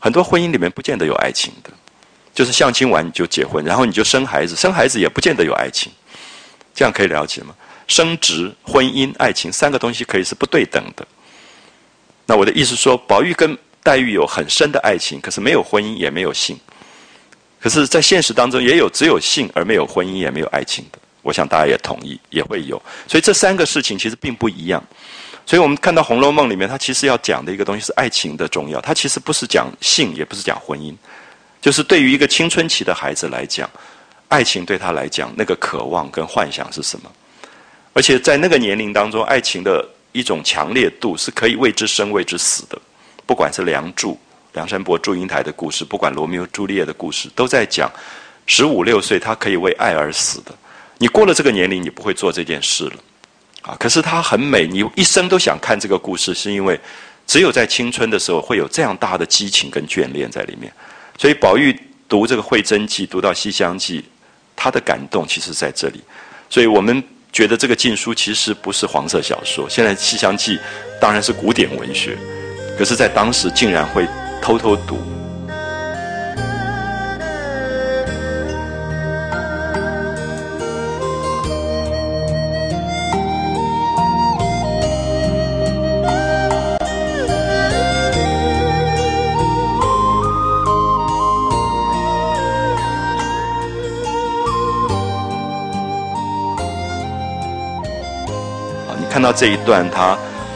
Speaker 1: 很多婚姻里面不见得有爱情的，就是相亲完你就结婚，然后你就生孩子，生孩子也不见得有爱情，这样可以了解吗？生殖、婚姻、爱情三个东西可以是不对等的。那我的意思说，宝玉跟黛玉有很深的爱情，可是没有婚姻也没有性。可是在现实当中也有只有性而没有婚姻也没有爱情的，我想大家也同意也会有。所以这三个事情其实并不一样。所以我们看到《红楼梦》里面，它其实要讲的一个东西是爱情的重要，它其实不是讲性，也不是讲婚姻，就是对于一个青春期的孩子来讲，爱情对他来讲那个渴望跟幻想是什么？而且在那个年龄当中，爱情的一种强烈度是可以为之生为之死的。不管是梁山伯祝英台的故事，不管罗密欧朱丽叶的故事，都在讲15、16岁他可以为爱而死的。你过了这个年龄，你不会做这件事了。可是它很美，你一生都想看这个故事，是因为只有在青春的时候会有这样大的激情跟眷恋在里面。所以宝玉读这个《会真记》，读到《西厢记》，他的感动其实在这里。所以我们觉得这个禁书其实不是黄色小说，现在《西厢记》当然是古典文学，可是在当时竟然会偷偷读。看到这一段，他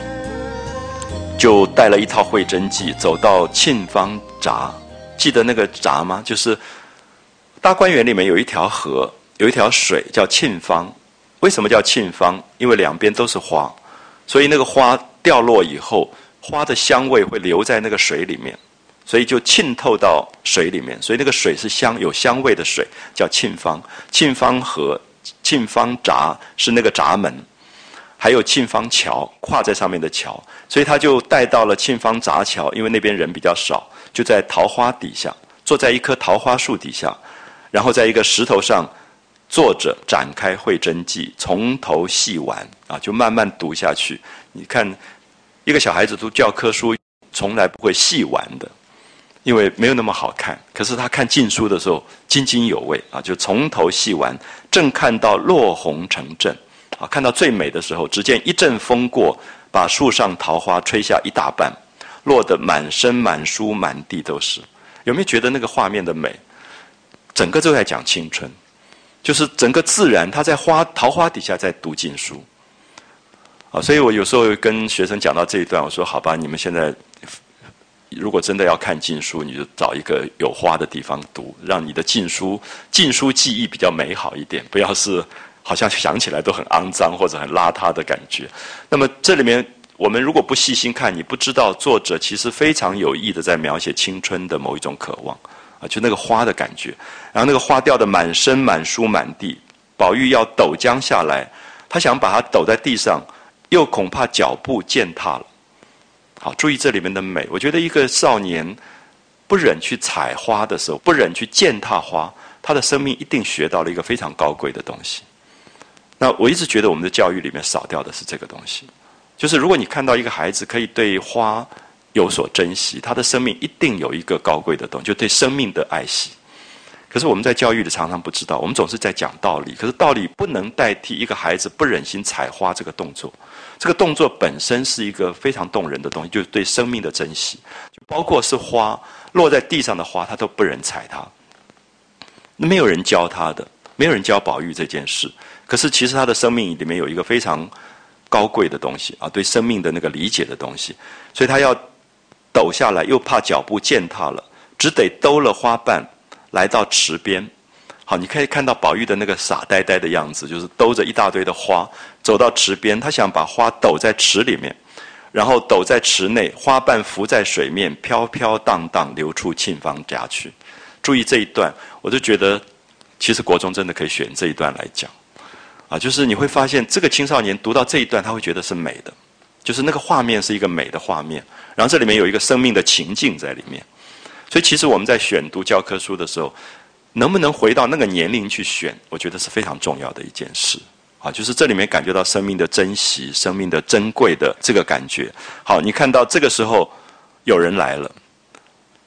Speaker 1: 就带了一套会真记，走到沁芳闸。记得那个闸吗？就是大观园里面有一条河，有一条水叫沁芳。为什么叫沁芳？因为两边都是花，所以那个花掉落以后，花的香味会留在那个水里面，所以就浸透到水里面，所以那个水是有香味的水，叫沁芳。沁芳河、沁芳闸是那个闸门。还有沁芳桥，跨在上面的桥，所以他就带到了沁芳闸桥，因为那边人比较少，就在桃花底下，坐在一棵桃花树底下，然后在一个石头上坐着，展开会真记，从头细玩就慢慢读下去。你看，一个小孩子读教科书，从来不会细玩的，因为没有那么好看。可是他看禁书的时候，津津有味就从头细玩，正看到落红成阵。看到最美的时候，只见一阵风过，把树上桃花吹下一大半，落得满身满书满地都是。有没有觉得那个画面的美？整个都在讲青春，就是整个自然，他在桃花底下在读禁书。所以我有时候跟学生讲到这一段，我说好吧，你们现在如果真的要看禁书，你就找一个有花的地方读，让你的禁书记忆比较美好一点，不要是好像想起来都很肮脏或者很邋遢的感觉。那么这里面我们如果不细心看，你不知道作者其实非常有意的在描写青春的某一种渴望就那个花的感觉。然后那个花掉的满身满书满地，宝玉要抖将下来，他想把它抖在地上，又恐怕脚步践踏了。好，注意这里面的美。我觉得一个少年不忍去采花的时候，不忍去践踏花，他的生命一定学到了一个非常高贵的东西。那我一直觉得我们的教育里面少掉的是这个东西，就是如果你看到一个孩子可以对花有所珍惜，他的生命一定有一个高贵的东西，就对生命的爱惜。可是我们在教育里常常不知道，我们总是在讲道理，可是道理不能代替一个孩子不忍心采花这个动作。这个动作本身是一个非常动人的东西，就是对生命的珍惜，就包括是花落在地上的花，他都不忍采它。没有人教他的，没有人教宝玉这件事。可是其实他的生命里面有一个非常高贵的东西对生命的那个理解的东西，所以他要抖下来，又怕脚步践踏了，只得兜了花瓣来到池边。好，你可以看到宝玉的那个傻呆呆的样子，就是兜着一大堆的花走到池边，他想把花抖在池里面，然后抖在池内，花瓣浮在水面，飘飘荡荡流出沁芳闸去。注意这一段，我就觉得其实国中真的可以选这一段来讲就是你会发现这个青少年读到这一段，他会觉得是美的，就是那个画面是一个美的画面，然后这里面有一个生命的情境在里面。所以其实我们在选读教科书的时候，能不能回到那个年龄去选，我觉得是非常重要的一件事就是这里面感觉到生命的珍惜，生命的珍贵的这个感觉。好，你看到这个时候有人来了，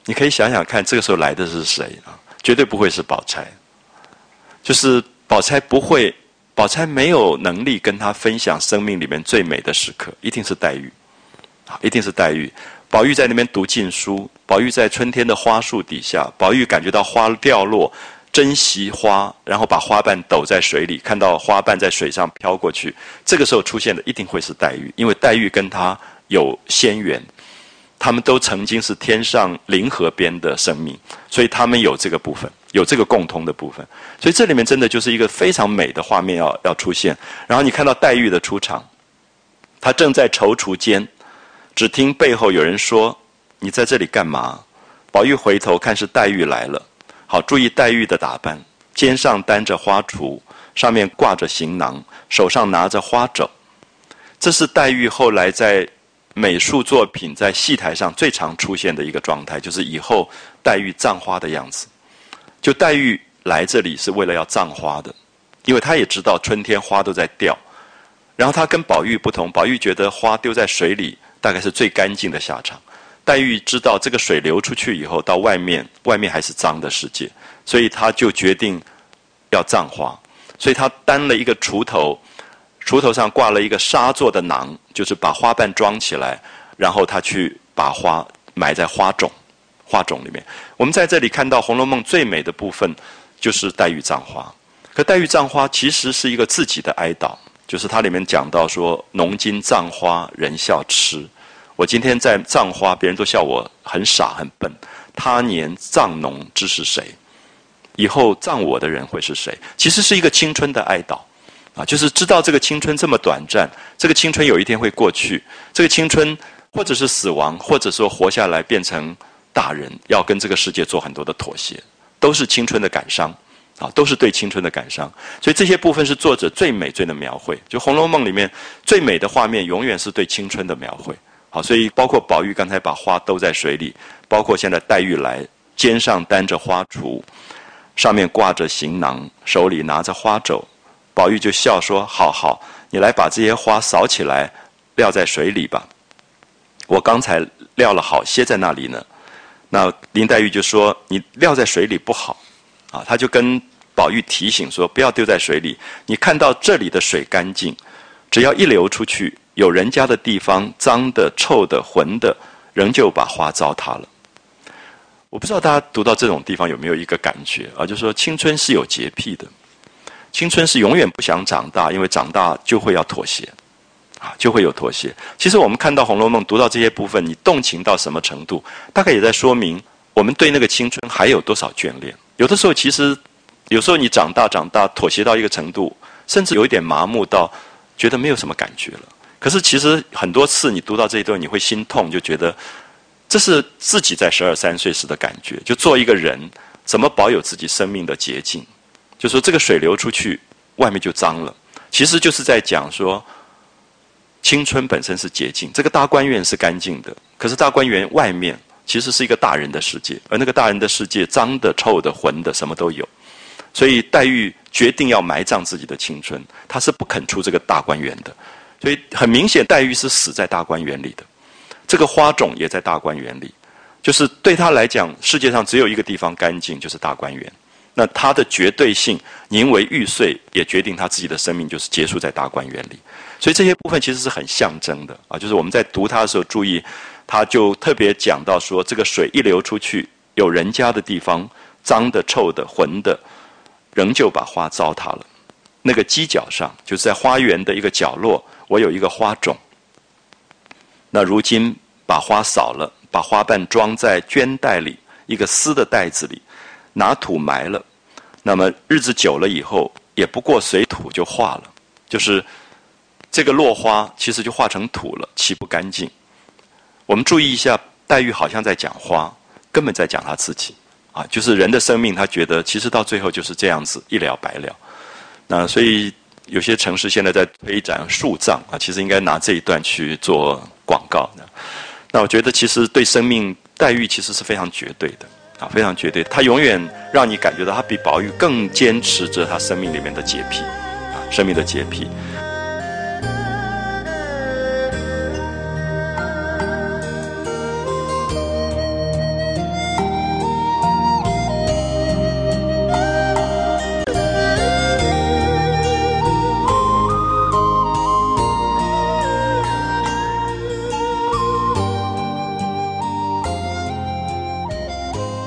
Speaker 1: 你可以想想看，这个时候来的是谁啊？绝对不会是宝钗，就是宝钗不会，宝钗没有能力跟他分享生命里面最美的时刻，一定是黛玉，啊，一定是黛玉。宝玉在那边读禁书，宝玉在春天的花树底下，宝玉感觉到花掉落，珍惜花，然后把花瓣抖在水里，看到花瓣在水上飘过去，这个时候出现的一定会是黛玉，因为黛玉跟他有仙缘，他们都曾经是天上灵河边的生命，所以他们有这个部分，有这个共通的部分，所以这里面真的就是一个非常美的画面要出现。然后你看到黛玉的出场，她正在踌躇间，只听背后有人说：“你在这里干嘛？”宝玉回头看是黛玉来了，好，注意黛玉的打扮，肩上担着花锄，上面挂着行囊，手上拿着花帚。这是黛玉后来在美术作品在戏台上最常出现的一个状态，就是以后黛玉葬花的样子。就黛玉来这里是为了要葬花的，因为她也知道春天花都在掉，然后她跟宝玉不同，宝玉觉得花丢在水里大概是最干净的下场，黛玉知道这个水流出去以后到外面还是脏的世界，所以她就决定要葬花，所以她担了一个锄头，锄头上挂了一个纱做的囊，就是把花瓣装起来，然后她去把花埋在花种里面。我们在这里看到《红楼梦》最美的部分就是黛玉葬花，可黛玉葬花其实是一个自己的哀悼，就是它里面讲到说：“农今葬花人笑痴。”我今天在葬花，别人都笑我很傻很笨。他年葬农知是谁？以后葬我的人会是谁？其实是一个青春的哀悼，啊，就是知道这个青春这么短暂，这个青春有一天会过去，这个青春或者是死亡，或者说活下来变成大人，要跟这个世界做很多的妥协，都是青春的感伤，啊，都是对青春的感伤。所以这些部分是作者最美最的描绘。就《红楼梦》里面最美的画面，永远是对青春的描绘。好，所以包括宝玉刚才把花兜在水里，包括现在黛玉来，肩上担着花锄，上面挂着行囊，手里拿着花帚，宝玉就笑说：“好好，你来把这些花扫起来，撂在水里吧。我刚才撂了好些在那里呢。”那林黛玉就说：“你撂在水里不好。”啊，他就跟宝玉提醒说：“不要丢在水里，你看到这里的水干净，只要一流出去，有人家的地方，脏的、臭的、浑的，仍旧把花糟蹋了。”我不知道大家读到这种地方有没有一个感觉啊，就是说青春是有洁癖的，青春是永远不想长大，因为长大就会要妥协，啊，就会有妥协。其实我们看到《红楼梦》，读到这些部分，你动情到什么程度，大概也在说明我们对那个青春还有多少眷恋。有的时候，其实有时候你长大妥协到一个程度，甚至有一点麻木到觉得没有什么感觉了。可是其实很多次你读到这一段，你会心痛，就觉得这是自己在12、13岁时的感觉。就做一个人，怎么保有自己生命的洁净？就说这个水流出去，外面就脏了。其实就是在讲说，青春本身是洁净，这个大观园是干净的，可是大观园外面其实是一个大人的世界，而那个大人的世界，脏的、臭的、浑的，什么都有。所以黛玉决定要埋葬自己的青春，她是不肯出这个大观园的。所以很明显，黛玉是死在大观园里的。这个花种也在大观园里，就是对她来讲，世界上只有一个地方干净，就是大观园。那她的绝对性宁为玉碎，也决定她自己的生命就是结束在大观园里。所以这些部分其实是很象征的啊，就是我们在读它的时候注意，他就特别讲到说，这个水一流出去，有人家的地方，脏的、臭的、浑的，仍旧把花糟蹋了。那个犄角上，就是在花园的一个角落，我有一个花种。那如今把花扫了，把花瓣装在绢袋里，一个丝的袋子里，拿土埋了。那么日子久了以后，也不过随土就化了，就是这个落花其实就化成土了，岂不干净？我们注意一下，黛玉好像在讲花，根本在讲她自己啊，就是人的生命，她觉得其实到最后就是这样子，一了百了。那所以有些城市现在在推展树葬啊，其实应该拿这一段去做广告。那我觉得其实对生命，黛玉其实是非常绝对的啊，非常绝对。她永远让你感觉到她比宝玉更坚持着她生命里面的洁癖啊，生命的洁癖。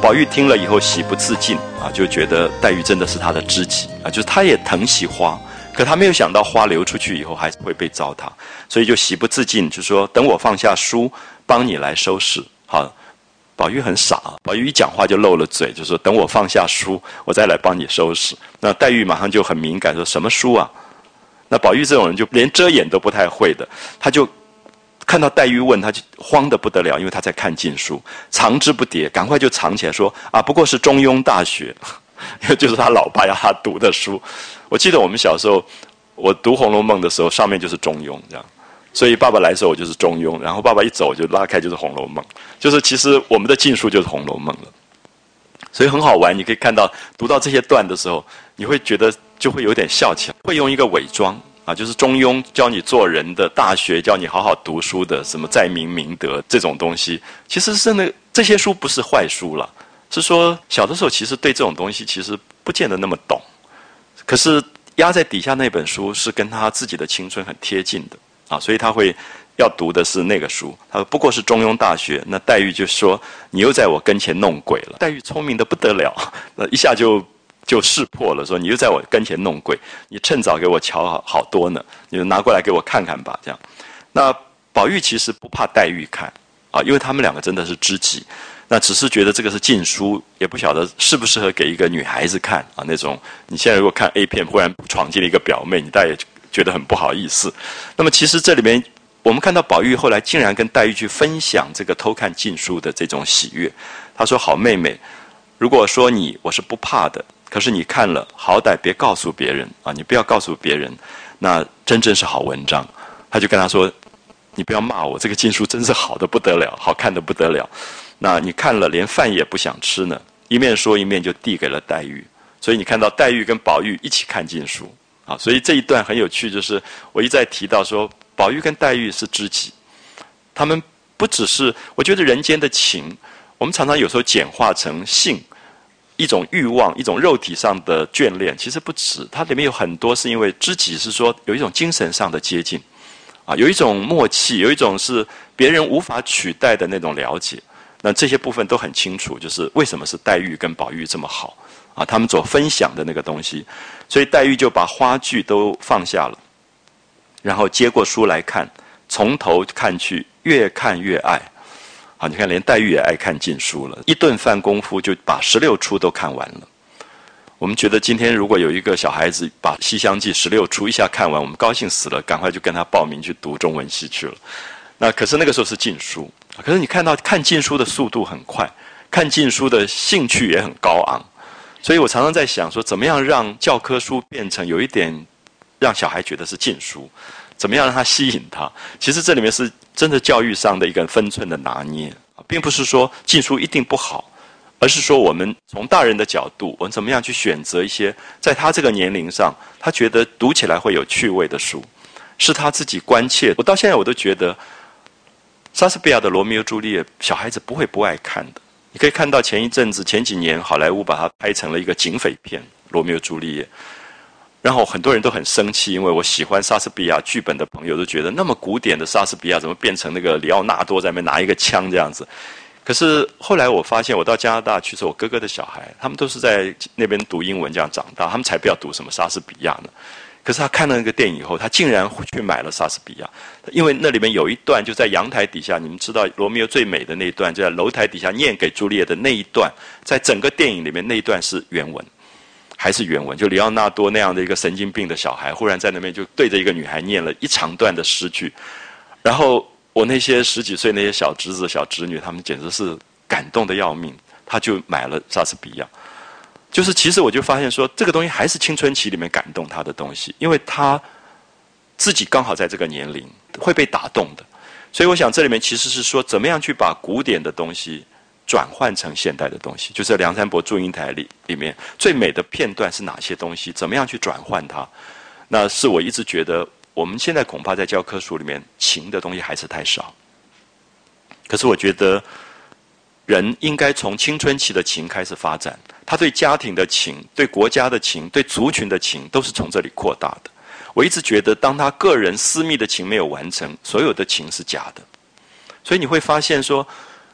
Speaker 1: 宝玉听了以后喜不自禁啊，就觉得黛玉真的是他的知己啊，就是他也疼惜花，可他没有想到花流出去以后还会被糟蹋，所以就喜不自禁，就说等我放下书，帮你来收拾。好，宝玉很傻，宝玉一讲话就漏了嘴，就说等我放下书，我再来帮你收拾。那黛玉马上就很敏感，说什么书啊？那宝玉这种人就连遮掩都不太会的，他就看到黛玉问，他就慌得不得了，因为他在看禁书，藏之不迭，赶快就藏起来说啊，不过是《中庸》大学，就是他老爸要他读的书。我记得我们小时候，我读《红楼梦》的时候，上面就是《中庸》这样，所以爸爸来的时候我就是《中庸》，然后爸爸一走就拉开就是《红楼梦》，就是其实我们的禁书就是《红楼梦》了。所以很好玩，你可以看到读到这些段的时候，你会觉得就会有点笑起来，会用一个伪装啊，就是中庸教你做人的，大学教你好好读书的，什么在明明德这种东西，其实真的这些书不是坏书了，是说小的时候其实对这种东西其实不见得那么懂，可是压在底下那本书是跟他自己的青春很贴近的啊，所以他会要读的是那个书。他说不过是中庸大学，那黛玉就说你又在我跟前弄鬼了。黛玉聪明的不得了，一下就识破了，说你又在我跟前弄鬼，你趁早给我瞧好多呢，你就拿过来给我看看吧。这样，那宝玉其实不怕黛玉看啊，因为他们两个真的是知己。那只是觉得这个是禁书，也不晓得适不适合给一个女孩子看啊。那种你现在如果看 A 片，忽然闯进了一个表妹，你大概也觉得很不好意思。那么其实这里面我们看到宝玉后来竟然跟黛玉去分享这个偷看禁书的这种喜悦。他说：“好妹妹，如果说我是不怕的，可是你看了，好歹别告诉别人啊，你不要告诉别人，那真正是好文章。”他就跟他说：“你不要骂我，这个禁书真是好的不得了，好看的不得了。那你看了连饭也不想吃呢。”一面说一面就递给了黛玉。所以你看到黛玉跟宝玉一起看禁书啊，所以这一段很有趣，就是我一再提到说，宝玉跟黛玉是知己，他们不只是，我觉得人间的情，我们常常有时候简化成性，一种欲望，一种肉体上的眷恋，其实不止，它里面有很多是因为知己是说有一种精神上的接近啊，有一种默契，有一种是别人无法取代的那种了解。那这些部分都很清楚，就是为什么是黛玉跟宝玉这么好啊，他们所分享的那个东西。所以黛玉就把花具都放下了，然后接过书来看，从头看去，越看越爱啊。你看连黛玉也爱看禁书了，一顿饭功夫就把16出都看完了。我们觉得今天如果有一个小孩子把《西厢记》16出一下看完，我们高兴死了，赶快就跟他报名去读中文系去了。那可是那个时候是禁书，可是你看到看禁书的速度很快，看禁书的兴趣也很高昂。所以我常常在想说，怎么样让教科书变成有一点让小孩觉得是禁书，怎么样让他吸引他。其实这里面是真的教育上的一个分寸的拿捏，并不是说禁书一定不好，而是说我们从大人的角度，我们怎么样去选择一些在他这个年龄上他觉得读起来会有趣味的书，是他自己关切。我到现在我都觉得莎士比亚的《罗密欧朱丽叶》小孩子不会不爱看的。你可以看到前几年好莱坞把它拍成了一个警匪片《罗密欧朱丽叶》，然后很多人都很生气，因为我喜欢莎士比亚剧本的朋友都觉得那么古典的莎士比亚怎么变成那个里奥纳多在那边拿一个枪这样子。可是后来我发现，我到加拿大去是我哥哥的小孩，他们都是在那边读英文这样长大，他们才不要读什么莎士比亚呢。可是他看了那个电影以后，他竟然去买了莎士比亚，因为那里面有一段就在阳台底下，你们知道罗密欧最美的那一段就在楼台底下念给朱丽叶的那一段，在整个电影里面那一段是原文，还是原文，就里奥纳多那样的一个神经病的小孩，忽然在那边就对着一个女孩念了一长段的诗句，然后我那些10几岁那些小侄子小侄女，他们简直是感动的要命，他就买了莎士比亚。就是其实我就发现说，这个东西还是青春期里面感动他的东西，因为他自己刚好在这个年龄会被打动的。所以我想这里面其实是说，怎么样去把古典的东西转换成现代的东西，就是梁山伯祝英台里面最美的片段是哪些东西，怎么样去转换它。那是我一直觉得我们现在恐怕在教科书里面情的东西还是太少。可是我觉得人应该从青春期的情开始发展，他对家庭的情，对国家的情，对族群的情，都是从这里扩大的。我一直觉得，当他个人私密的情没有完成，所有的情是假的。所以你会发现说，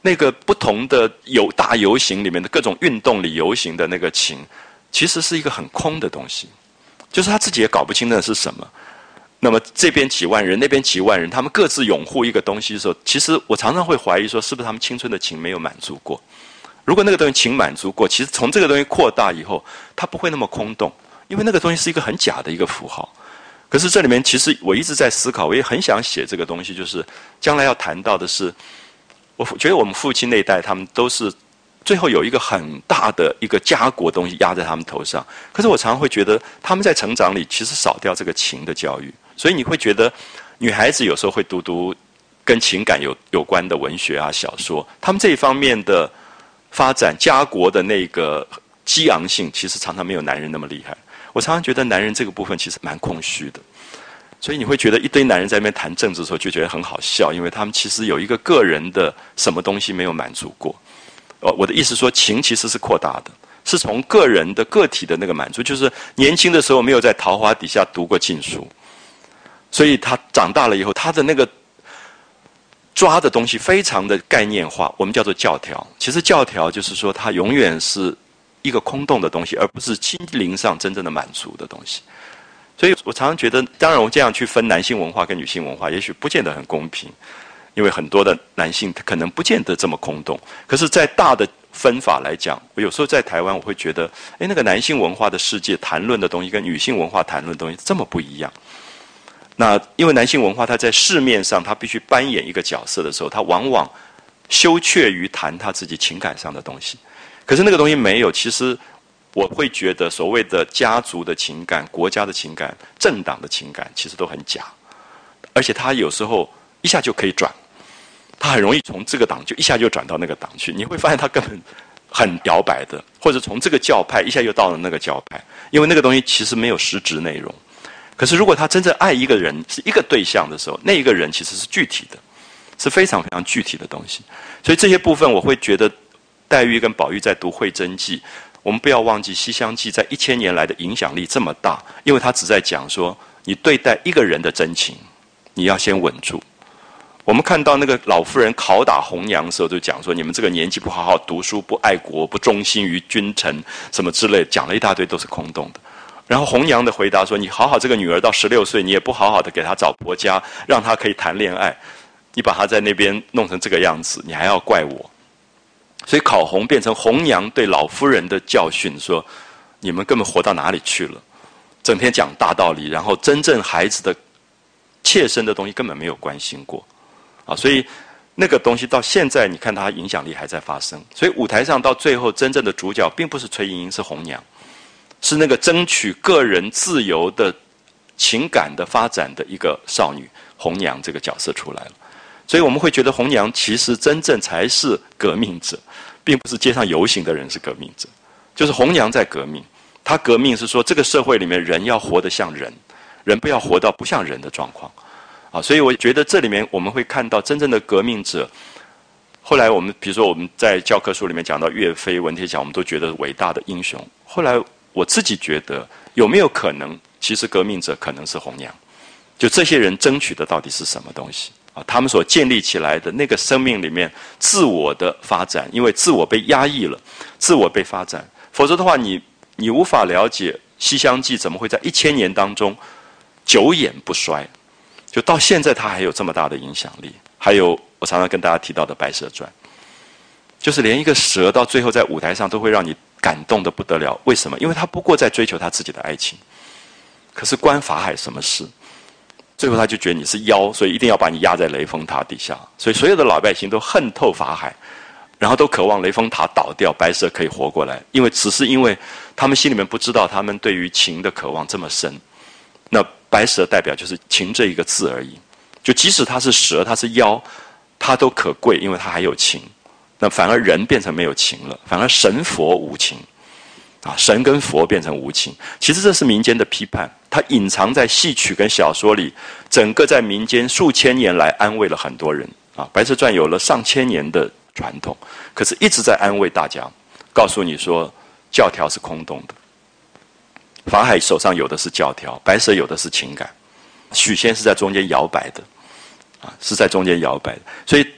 Speaker 1: 那个不同的大游行里面的各种运动里游行的那个情，其实是一个很空的东西，就是他自己也搞不清那是什么。那么这边几万人，那边几万人，他们各自拥护一个东西的时候，其实我常常会怀疑说，是不是他们青春的情没有满足过？如果那个东西情满足过，其实从这个东西扩大以后，它不会那么空洞，因为那个东西是一个很假的一个符号。可是这里面其实我一直在思考，我也很想写这个东西，就是将来要谈到的是，我觉得我们父亲那一代，他们都是最后有一个很大的一个家国东西压在他们头上。可是我常常会觉得，他们在成长里其实少掉这个情的教育。所以你会觉得，女孩子有时候会读跟情感有关的文学啊、小说，他们这一方面的发展，家国的那个激昂性，其实常常没有男人那么厉害。我常常觉得男人这个部分其实蛮空虚的，所以你会觉得一堆男人在那边谈政治的时候，就觉得很好笑，因为他们其实有一个个人的什么东西没有满足过。我的意思说，情其实是扩大的，是从个人的个体的那个满足，就是年轻的时候没有在桃花底下读过禁书。所以他长大了以后，他的那个抓的东西非常的概念化，我们叫做教条。其实教条就是说，它永远是一个空洞的东西，而不是心灵上真正的满足的东西。所以我常常觉得，当然我这样去分男性文化跟女性文化，也许不见得很公平，因为很多的男性可能不见得这么空洞。可是，在大的分法来讲，我有时候在台湾，我会觉得，那个男性文化的世界谈论的东西，跟女性文化谈论的东西这么不一样。那因为男性文化，他在市面上他必须扮演一个角色的时候，他往往羞怯于谈他自己情感上的东西。可是那个东西没有，其实我会觉得所谓的家族的情感、国家的情感、政党的情感，其实都很假，而且他有时候一下就可以转，他很容易从这个党就一下就转到那个党去。你会发现他根本很摇摆的，或者从这个教派一下又到了那个教派，因为那个东西其实没有实质内容。可是如果他真正爱一个人，是一个对象的时候，那一个人其实是具体的，是非常非常具体的东西。所以这些部分我会觉得，黛玉跟宝玉在读《会真记》，我们不要忘记《西厢记》在1000年来的影响力这么大，因为他只在讲说，你对待一个人的真情，你要先稳住。我们看到那个老妇人拷打红娘的时候，就讲说，你们这个年纪不好好读书，不爱国，不忠心于君臣，什么之类，讲了一大堆都是空洞的。然后红娘的回答说，你好好这个女儿到16岁，你也不好好的给她找婆家，让她可以谈恋爱，你把她在那边弄成这个样子，你还要怪我。所以考红变成红娘对老夫人的教训，说你们根本活到哪里去了，整天讲大道理，然后真正孩子的切身的东西根本没有关心过啊。所以那个东西到现在你看它影响力还在发生。所以舞台上到最后真正的主角并不是崔莺莺，是红娘，是那个争取个人自由的情感的发展的一个少女，红娘这个角色出来了。所以我们会觉得红娘其实真正才是革命者，并不是街上游行的人是革命者，就是红娘在革命。她革命是说这个社会里面人要活得像人，人不要活到不像人的状况啊。所以我觉得这里面我们会看到真正的革命者。后来我们比如说我们在教科书里面讲到岳飞、文天祥，我们都觉得伟大的英雄。后来我自己觉得有没有可能，其实革命者可能是红娘，就这些人争取的到底是什么东西啊？他们所建立起来的那个生命里面自我的发展，因为自我被压抑了，自我被发展，否则的话你无法了解《西厢记》怎么会在1000年当中久演不衰，就到现在它还有这么大的影响力。还有我常常跟大家提到的《白蛇传》，就是连一个蛇到最后在舞台上都会让你感动的不得了。为什么？因为他不过在追求他自己的爱情，可是关法海什么事？最后他就觉得你是妖，所以一定要把你压在雷峰塔底下。所以所有的老百姓都恨透法海，然后都渴望雷峰塔倒掉，白蛇可以活过来。只是因为他们心里面不知道，他们对于情的渴望这么深。那白蛇代表就是情这一个字而已。就即使他是蛇，他是妖，他都可贵，因为他还有情。那反而人变成没有情了，反而神佛无情啊，神跟佛变成无情。其实这是民间的批判，它隐藏在戏曲跟小说里，整个在民间数千年来安慰了很多人啊。《白蛇传》有了上千年的传统，可是一直在安慰大家，告诉你说教条是空洞的。法海手上有的是教条，白蛇有的是情感，许仙是在中间摇摆的啊，是在中间摇摆的。所以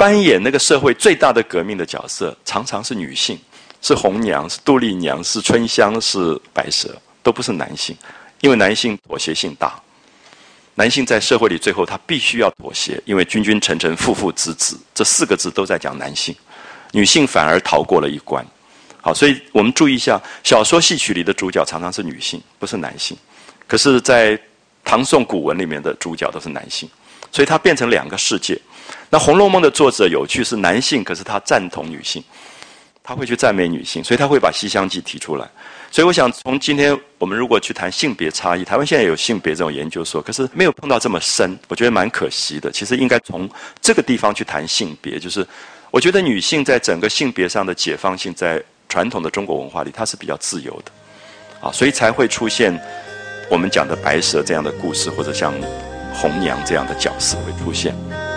Speaker 1: 扮演那个社会最大的革命的角色，常常是女性，是红娘，是杜丽娘，是春香，是白蛇，都不是男性，因为男性妥协性大。男性在社会里最后他必须要妥协，因为君君臣臣父父子子这4个字都在讲男性，女性反而逃过了一关。好，所以我们注意一下，小说戏曲里的主角常常是女性，不是男性。可是在唐宋古文里面的主角都是男性，所以它变成2个世界。那《红楼梦》的作者有趣是男性，可是他赞同女性，他会去赞美女性，所以他会把《西厢记》提出来。所以我想从今天我们如果去谈性别差异，台湾现在有性别这种研究所，可是没有碰到这么深，我觉得蛮可惜的。其实应该从这个地方去谈性别，就是我觉得女性在整个性别上的解放性，在传统的中国文化里，它是比较自由的，啊，所以才会出现我们讲的白蛇这样的故事，或者像红娘这样的角色会出现。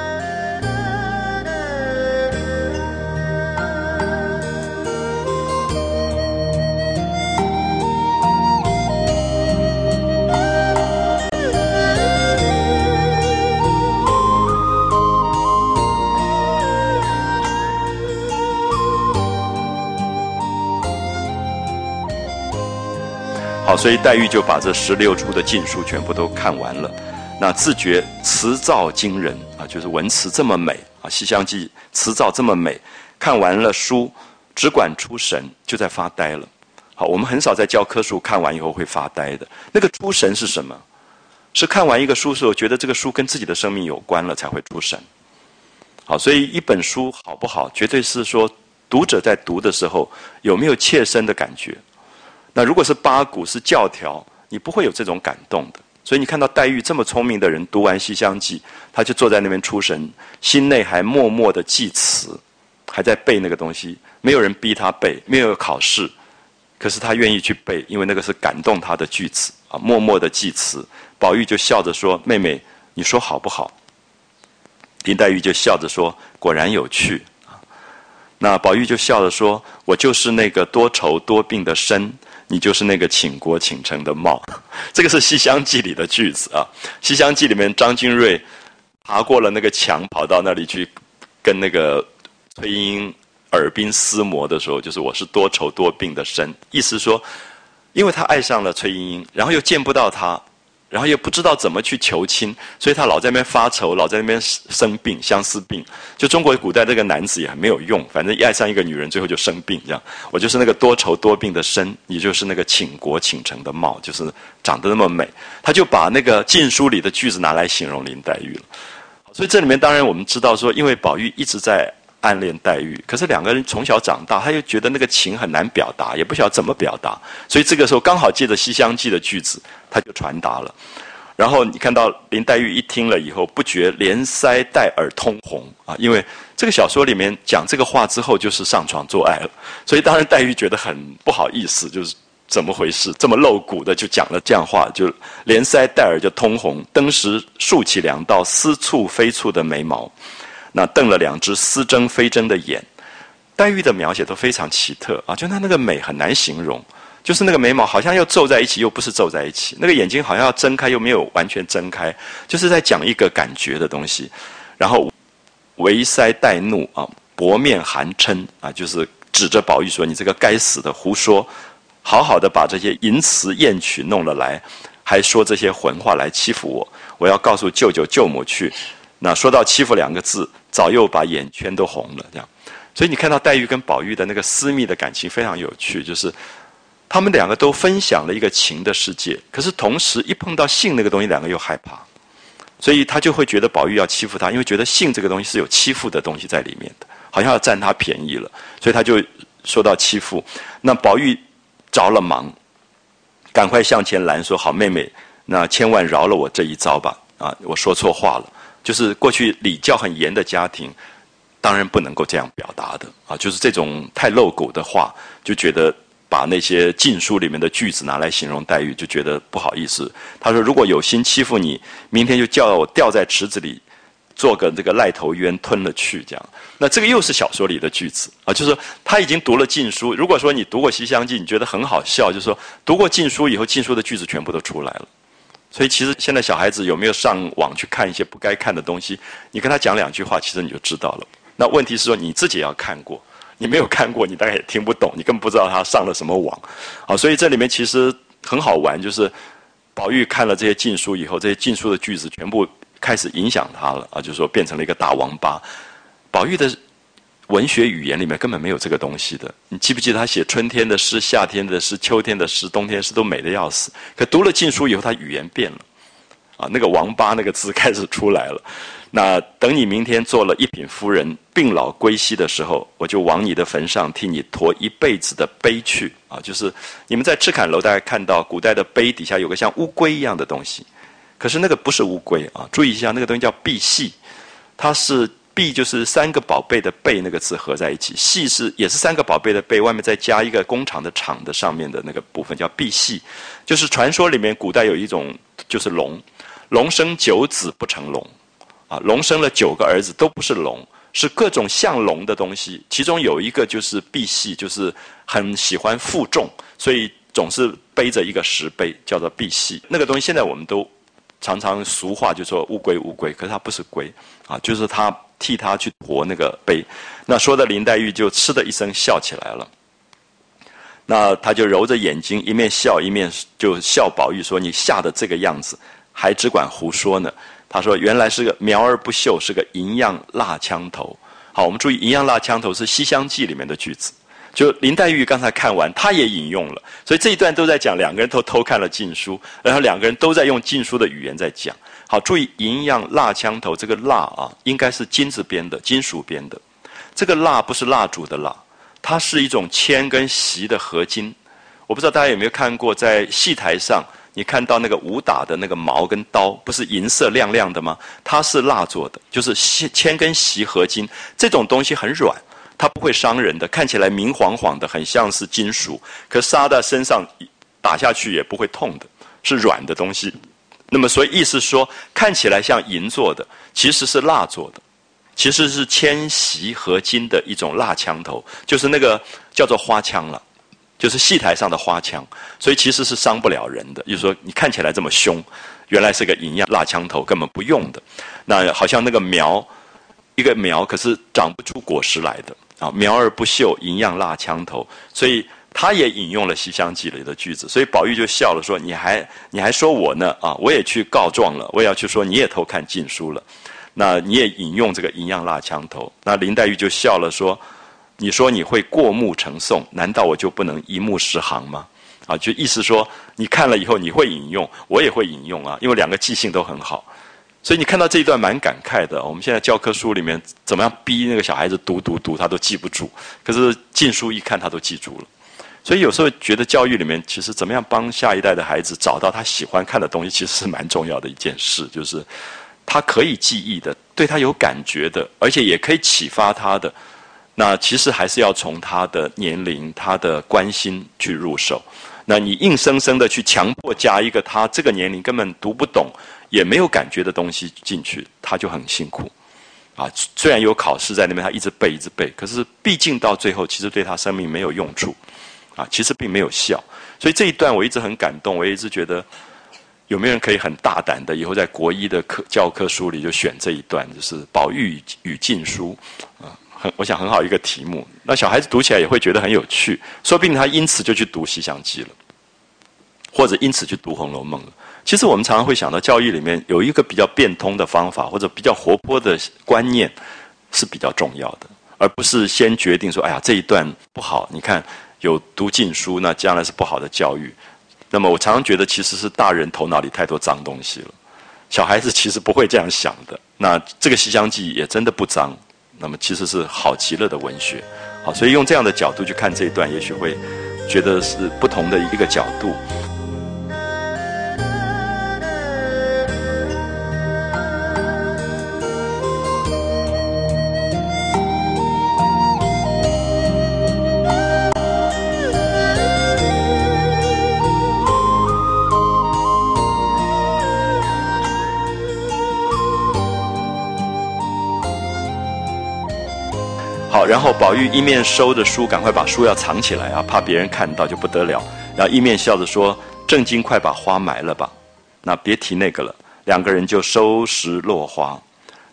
Speaker 1: 好，所以黛玉就把这16出的禁书全部都看完了，那自觉词造惊人啊，就是文词这么美啊，《西厢记》词造这么美，看完了书只管出神，就在发呆了。好，我们很少在教科书看完以后会发呆的，那个出神是什么？是看完一个书的时候，觉得这个书跟自己的生命有关了才会出神。好，所以一本书好不好，绝对是说读者在读的时候有没有切身的感觉。那如果是八股是教条，你不会有这种感动的。所以你看到黛玉这么聪明的人，读完《西厢记》，他就坐在那边出神，心内还默默的记词，还在背那个东西。没有人逼他背，没有考试，可是他愿意去背，因为那个是感动他的句子啊，默默的记词。宝玉就笑着说：“妹妹，你说好不好？”林黛玉就笑着说：“果然有趣。”那宝玉就笑着说：“我就是那个多愁多病的身。”你就是那个倾国倾城的貌，这个是《西厢记》里的句子啊。《西厢记》里面，张君瑞爬过了那个墙，跑到那里去跟那个崔莺莺耳鬓厮磨的时候，就是我是多愁多病的身，意思说，因为他爱上了崔莺莺，然后又见不到她，然后又不知道怎么去求亲，所以他老在那边发愁，老在那边生病，相思病。就中国古代这个男子也很没有用，反正一爱上一个女人，最后就生病这样。我就是那个多愁多病的身，你就是那个倾国倾城的貌，就是长得那么美。他就把那个禁书里的句子拿来形容林黛玉了。所以这里面当然我们知道说，因为宝玉一直在暗恋黛玉，可是2个人从小长大，他又觉得那个情很难表达，也不晓得怎么表达，所以这个时候刚好借着《西厢记》的句子，他就传达了。然后你看到林黛玉一听了以后，不觉连腮带耳通红啊，因为这个小说里面讲这个话之后就是上床做爱了，所以当然黛玉觉得很不好意思，就是怎么回事，这么露骨的就讲了这样话，就连腮带耳就通红，登时竖起2道似蹙非蹙的眉毛，那瞪了2只似睁非睁的眼。黛玉的描写都非常奇特啊，就她那个美很难形容。就是那个眉毛好像又皱在一起，又不是皱在一起；那个眼睛好像要睁开，又没有完全睁开，就是在讲一个感觉的东西。然后微腮带怒啊，薄面含嗔啊，就是指着宝玉说：“你这个该死的胡说！好好的把这些淫词艳曲弄了来，还说这些混话来欺负我！我要告诉舅舅舅母去。”那说到欺负2个字，早又把眼圈都红了。这样，所以你看到黛玉跟宝玉的那个私密的感情非常有趣，就是他们2个都分享了一个情的世界，可是同时一碰到性那个东西，2个又害怕，所以他就会觉得宝玉要欺负他，因为觉得性这个东西是有欺负的东西在里面的，好像要占他便宜了，所以他就说到欺负。那宝玉着了忙，赶快向前拦说：“好妹妹，那千万饶了我这一遭吧！啊，我说错话了。就是过去礼教很严的家庭，当然不能够这样表达的啊，就是这种太露骨的话，就觉得。”把那些禁书里面的句子拿来形容黛玉，就觉得不好意思。他说：“如果有心欺负你，明天就叫我掉在池子里，做个这个癞头鸢吞了去。”这样，那这个又是小说里的句子啊，就是说他已经读了禁书。如果说你读过《西厢记》，你觉得很好笑，就是说读过禁书以后，禁书的句子全部都出来了。所以其实现在小孩子有没有上网去看一些不该看的东西？你跟他讲2句话，其实你就知道了。 那问题是说你自己也要看过，你没有看过，你大概也听不懂，你根本不知道他上了什么网。好，所以这里面其实很好玩，就是宝玉看了这些禁书以后，这些禁书的句子全部开始影响他了啊，就是说变成了一个大王八。宝玉的文学语言里面根本没有这个东西的。你记不记得他写春天的诗、夏天的诗、秋天的诗、冬天的诗都美得要死，可读了禁书以后，他语言变了。啊，那个王八那个字开始出来了。那等你明天做了一品夫人，病老归西的时候，我就往你的坟上替你驮一辈子的碑去。啊，就是你们在赤坎楼大概看到古代的碑底下有个像乌龟一样的东西，可是那个不是乌龟啊，注意一下，那个东西叫赑屃，它是赑就是三个宝贝的贝那个字合在一起，屃是也是三个宝贝的贝，外面再加一个工厂的厂的上面的那个部分叫赑屃，就是传说里面古代有一种就是龙。龙生9子不成龙，啊，龙生了9个儿子都不是龙，是各种像龙的东西。其中有一个就是赑屃，就是很喜欢负重，所以总是背着一个石碑，叫做赑屃。那个东西现在我们都常常俗话就说乌龟乌龟，可是它不是龟啊，就是他替他去驮那个碑。那说的林黛玉就嗤的一声笑起来了。那他就揉着眼睛，一面笑一面就笑宝玉说：“你吓得这个样子。”还只管胡说呢。他说原来是个苗而不秀，是个银样蜡枪头。好，我们注意银样蜡枪头是《西厢记》里面的句子，就林黛玉刚才看完她也引用了，所以这一段都在讲两个人都偷看了禁书，然后两个人都在用禁书的语言在讲。好，注意银样蜡枪头，这个蜡啊应该是金字边的，金属边的。这个蜡不是蜡烛的蜡，它是一种铅跟锡的合金。我不知道大家有没有看过，在戏台上你看到那个武打的那个矛跟刀，不是银色亮亮的吗？它是蜡做的，就是铅跟锡合金，这种东西很软，它不会伤人的，看起来明晃晃的，很像是金属，可撒在身上打下去也不会痛的，是软的东西。那么所以意思说，看起来像银做的，其实是蜡做的，其实是铅锡合金的一种蜡枪头，就是那个叫做花枪了。就是戏台上的花枪，所以其实是伤不了人的。就是说，你看起来这么凶，原来是个银样蜡枪头，根本不用的。那好像那个苗，一个苗可是长不出果实来的啊，苗而不秀，银样蜡枪头。所以他也引用了《西厢记》里的句子，所以宝玉就笑了，说：“你还说我呢啊？我也去告状了，我也要去说你也偷看禁书了。那你也引用这个银样蜡枪头。”那林黛玉就笑了，说：“你说你会过目成诵，难道我就不能一目十行吗？”啊，就意思说你看了以后你会引用，我也会引用啊，因为两个记性都很好。所以你看到这一段蛮感慨的。我们现在教科书里面怎么样逼那个小孩子读，他都记不住，可是禁书一看他都记住了。所以有时候觉得教育里面其实怎么样帮下一代的孩子找到他喜欢看的东西，其实是蛮重要的一件事，就是他可以记忆的，对他有感觉的，而且也可以启发他的。那其实还是要从他的年龄、他的关心去入手。那你硬生生的去强迫加一个他这个年龄根本读不懂、也没有感觉的东西进去，他就很辛苦。啊，虽然有考试在那边，他一直背，可是毕竟到最后，其实对他生命没有用处。啊，其实并没有效。所以这一段我一直很感动，我也一直觉得有没有人可以很大胆的，以后在国一的教科书里就选这一段，就是宝玉与禁书啊。我想很好一个题目，那小孩子读起来也会觉得很有趣，说不定他因此就去读《西厢记》了，或者因此去读《红楼梦》了。其实我们常常会想到，教育里面有一个比较变通的方法，或者比较活泼的观念是比较重要的，而不是先决定说，哎呀这一段不好，你看有读禁书，那将来是不好的教育。那么我常常觉得，其实是大人头脑里太多脏东西了，小孩子其实不会这样想的。那这个《西厢记》也真的不脏。那么其实是好极了的文学，好，所以用这样的角度去看这一段，也许会觉得是不同的一个角度。好，然后宝玉一面收着书，赶快把书要藏起来啊，怕别人看到就不得了。然后一面笑着说：“正经快把花埋了吧，那别提那个了。”两个人就收拾落花。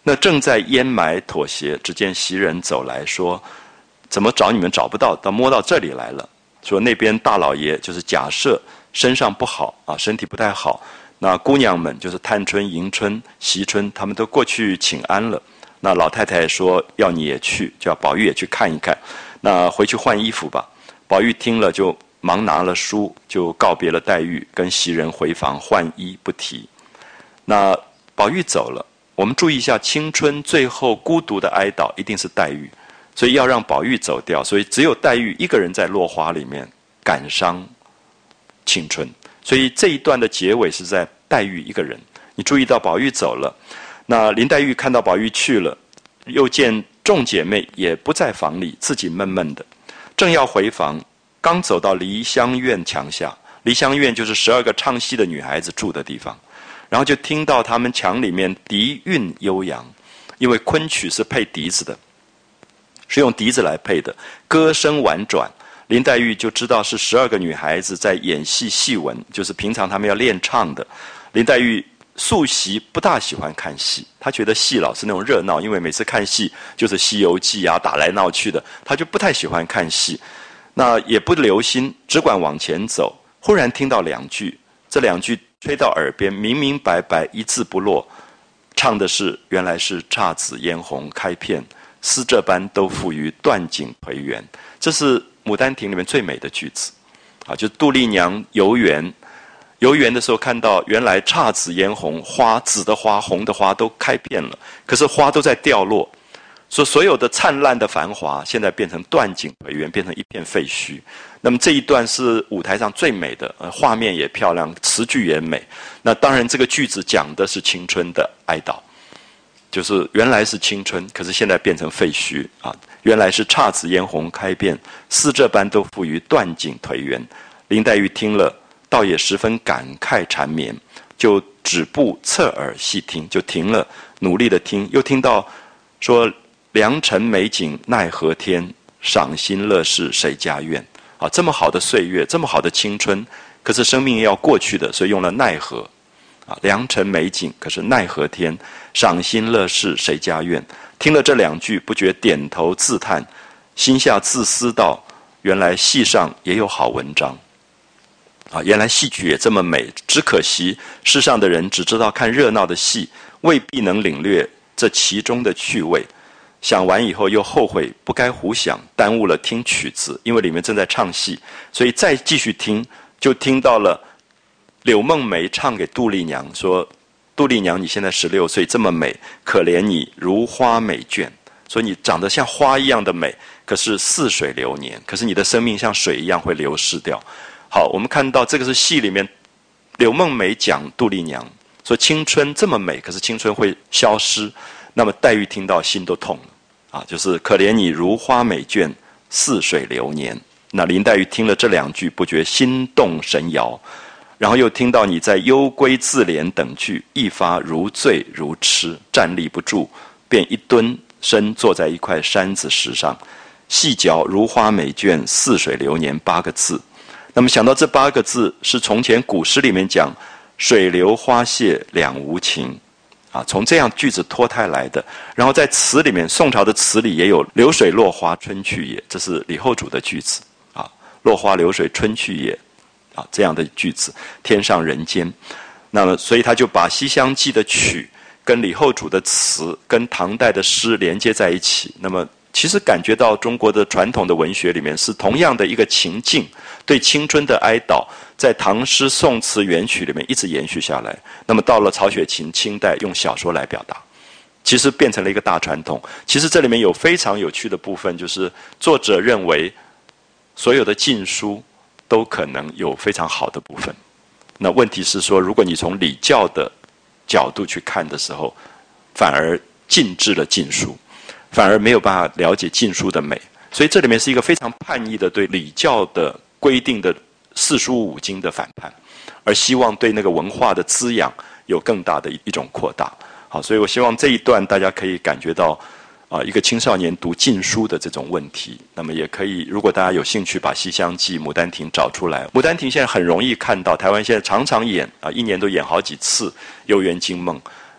Speaker 1: 那正在掩埋妥协，只见袭人走来说：“怎么找你们找不到，摸到这里来了。”说那边大老爷就是假设身上不好啊，身体不太好。那姑娘们就是探春、迎春、惜春，他们都过去请安了。那老太太说要你也去，叫宝玉也去看一看。那回去换衣服吧。宝玉听了就忙拿了书，就告别了黛玉，跟袭人回房换衣不提。那宝玉走了，我们注意一下，青春最后孤独的哀悼一定是黛玉，所以要让宝玉走掉，所以只有黛玉一个人在落花里面感伤青春。所以这一段的结尾是在黛玉一个人。你注意到宝玉走了，那林黛玉看到宝玉去了，又见众姐妹也不在房里，自己闷闷的，正要回房，刚走到梨香院墙下，梨香院就是12个唱戏的女孩子住的地方，然后就听到他们墙里面笛韵悠扬，因为昆曲是配笛子的，是用笛子来配的，歌声婉转。林黛玉就知道是12个女孩子在演戏戏文，就是平常她们要练唱的。林黛玉素习不大喜欢看戏，她觉得戏老是那种热闹，因为每次看戏就是《西游记》啊，打来闹去的，她就不太喜欢看戏。那也不留心，只管往前走，忽然听到2句，这2句吹到耳边，明明白白，一字不落，唱的是原来是姹紫嫣红开遍，丝这般都付于断井颓垣。这是《牡丹亭》里面最美的句子啊，就杜丽娘游园的时候，看到原来姹紫嫣红，花紫的花红的花都开遍了，可是花都在掉落，说所有的灿烂的繁华现在变成断井颓垣，变成一片废墟。那么这一段是舞台上最美的，画面也漂亮，词句也美。那当然这个句子讲的是青春的哀悼，就是原来是青春，可是现在变成废墟啊！原来是姹紫嫣红开遍，丝这般都付于断井颓垣。林黛玉听了，倒也十分感慨缠绵，就止步侧耳细听，就停了，努力的听，又听到说良辰美景奈何天，赏心乐事谁家院。啊，这么好的岁月，这么好的青春，可是生命要过去的，所以用了奈何。啊，良辰美景，可是奈何天，赏心乐事谁家院。听了这2句，不觉点头自叹，心下自思道：原来戏上也有好文章。啊，原来戏曲也这么美，只可惜世上的人只知道看热闹的戏，未必能领略这其中的趣味。想完以后又后悔不该胡想，耽误了听曲子，因为里面正在唱戏，所以再继续听，就听到了柳梦梅唱给杜丽娘说：杜丽娘，你现在16岁，这么美，可怜你如花美眷。说你长得像花一样的美，可是似水流年，可是你的生命像水一样会流逝掉。好，我们看到这个是戏里面柳梦梅讲杜丽娘说青春这么美，可是青春会消失。那么黛玉听到心都痛了啊，就是可怜你如花美眷，似水流年。那林黛玉听了这2句，不觉心动神摇。然后又听到你在幽闺自怜等句，一发如醉如痴，站立不住，便一蹲身坐在一块山子石上，细嚼如花美眷，似水流年8个字。那么想到这8个字是从前古诗里面讲水流花谢两无情啊，从这样句子脱胎来的。然后在词里面，宋朝的词里也有流水落花春去也，这是李后主的句子啊，落花流水春去也啊，这样的句子，天上人间。那么所以他就把《西厢记》的曲跟李后主的词跟唐代的诗连接在一起。那么其实感觉到中国的传统的文学里面是同样的一个情境，对青春的哀悼，在唐诗宋词元曲里面一直延续下来。那么到了曹雪芹清代用小说来表达，其实变成了一个大传统。其实这里面有非常有趣的部分，就是作者认为所有的禁书都可能有非常好的部分。那问题是说，如果你从礼教的角度去看的时候，反而禁制了禁书，反而没有办法了解禁书的美。所以这里面是一个非常叛逆的对礼教的规定的4书5经的反叛，而希望对那个文化的滋养有更大的一种扩大。好，所以我希望这一段大家可以感觉到一个青少年读禁书的这种问题。那么也可以，如果大家有兴趣把《西厢记》《牡丹亭》找出来，《牡丹亭》现在很容易看到，台湾现在常常演1年都演好几次《游园惊梦》。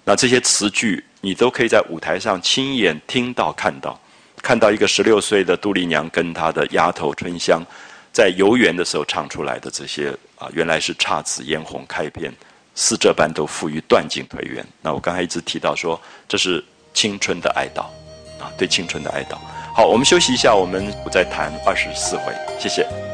Speaker 1: 那这些词句你都可以在舞台上亲眼听到看到一个16岁的杜丽娘跟她的丫头春香在游园的时候唱出来的这些原来是姹紫嫣红开遍，似这般都付于断井颓垣。那我刚才一直提到说，这是青春的哀悼对青春的哀悼。好，我们休息一下，我们再谈24回，谢谢。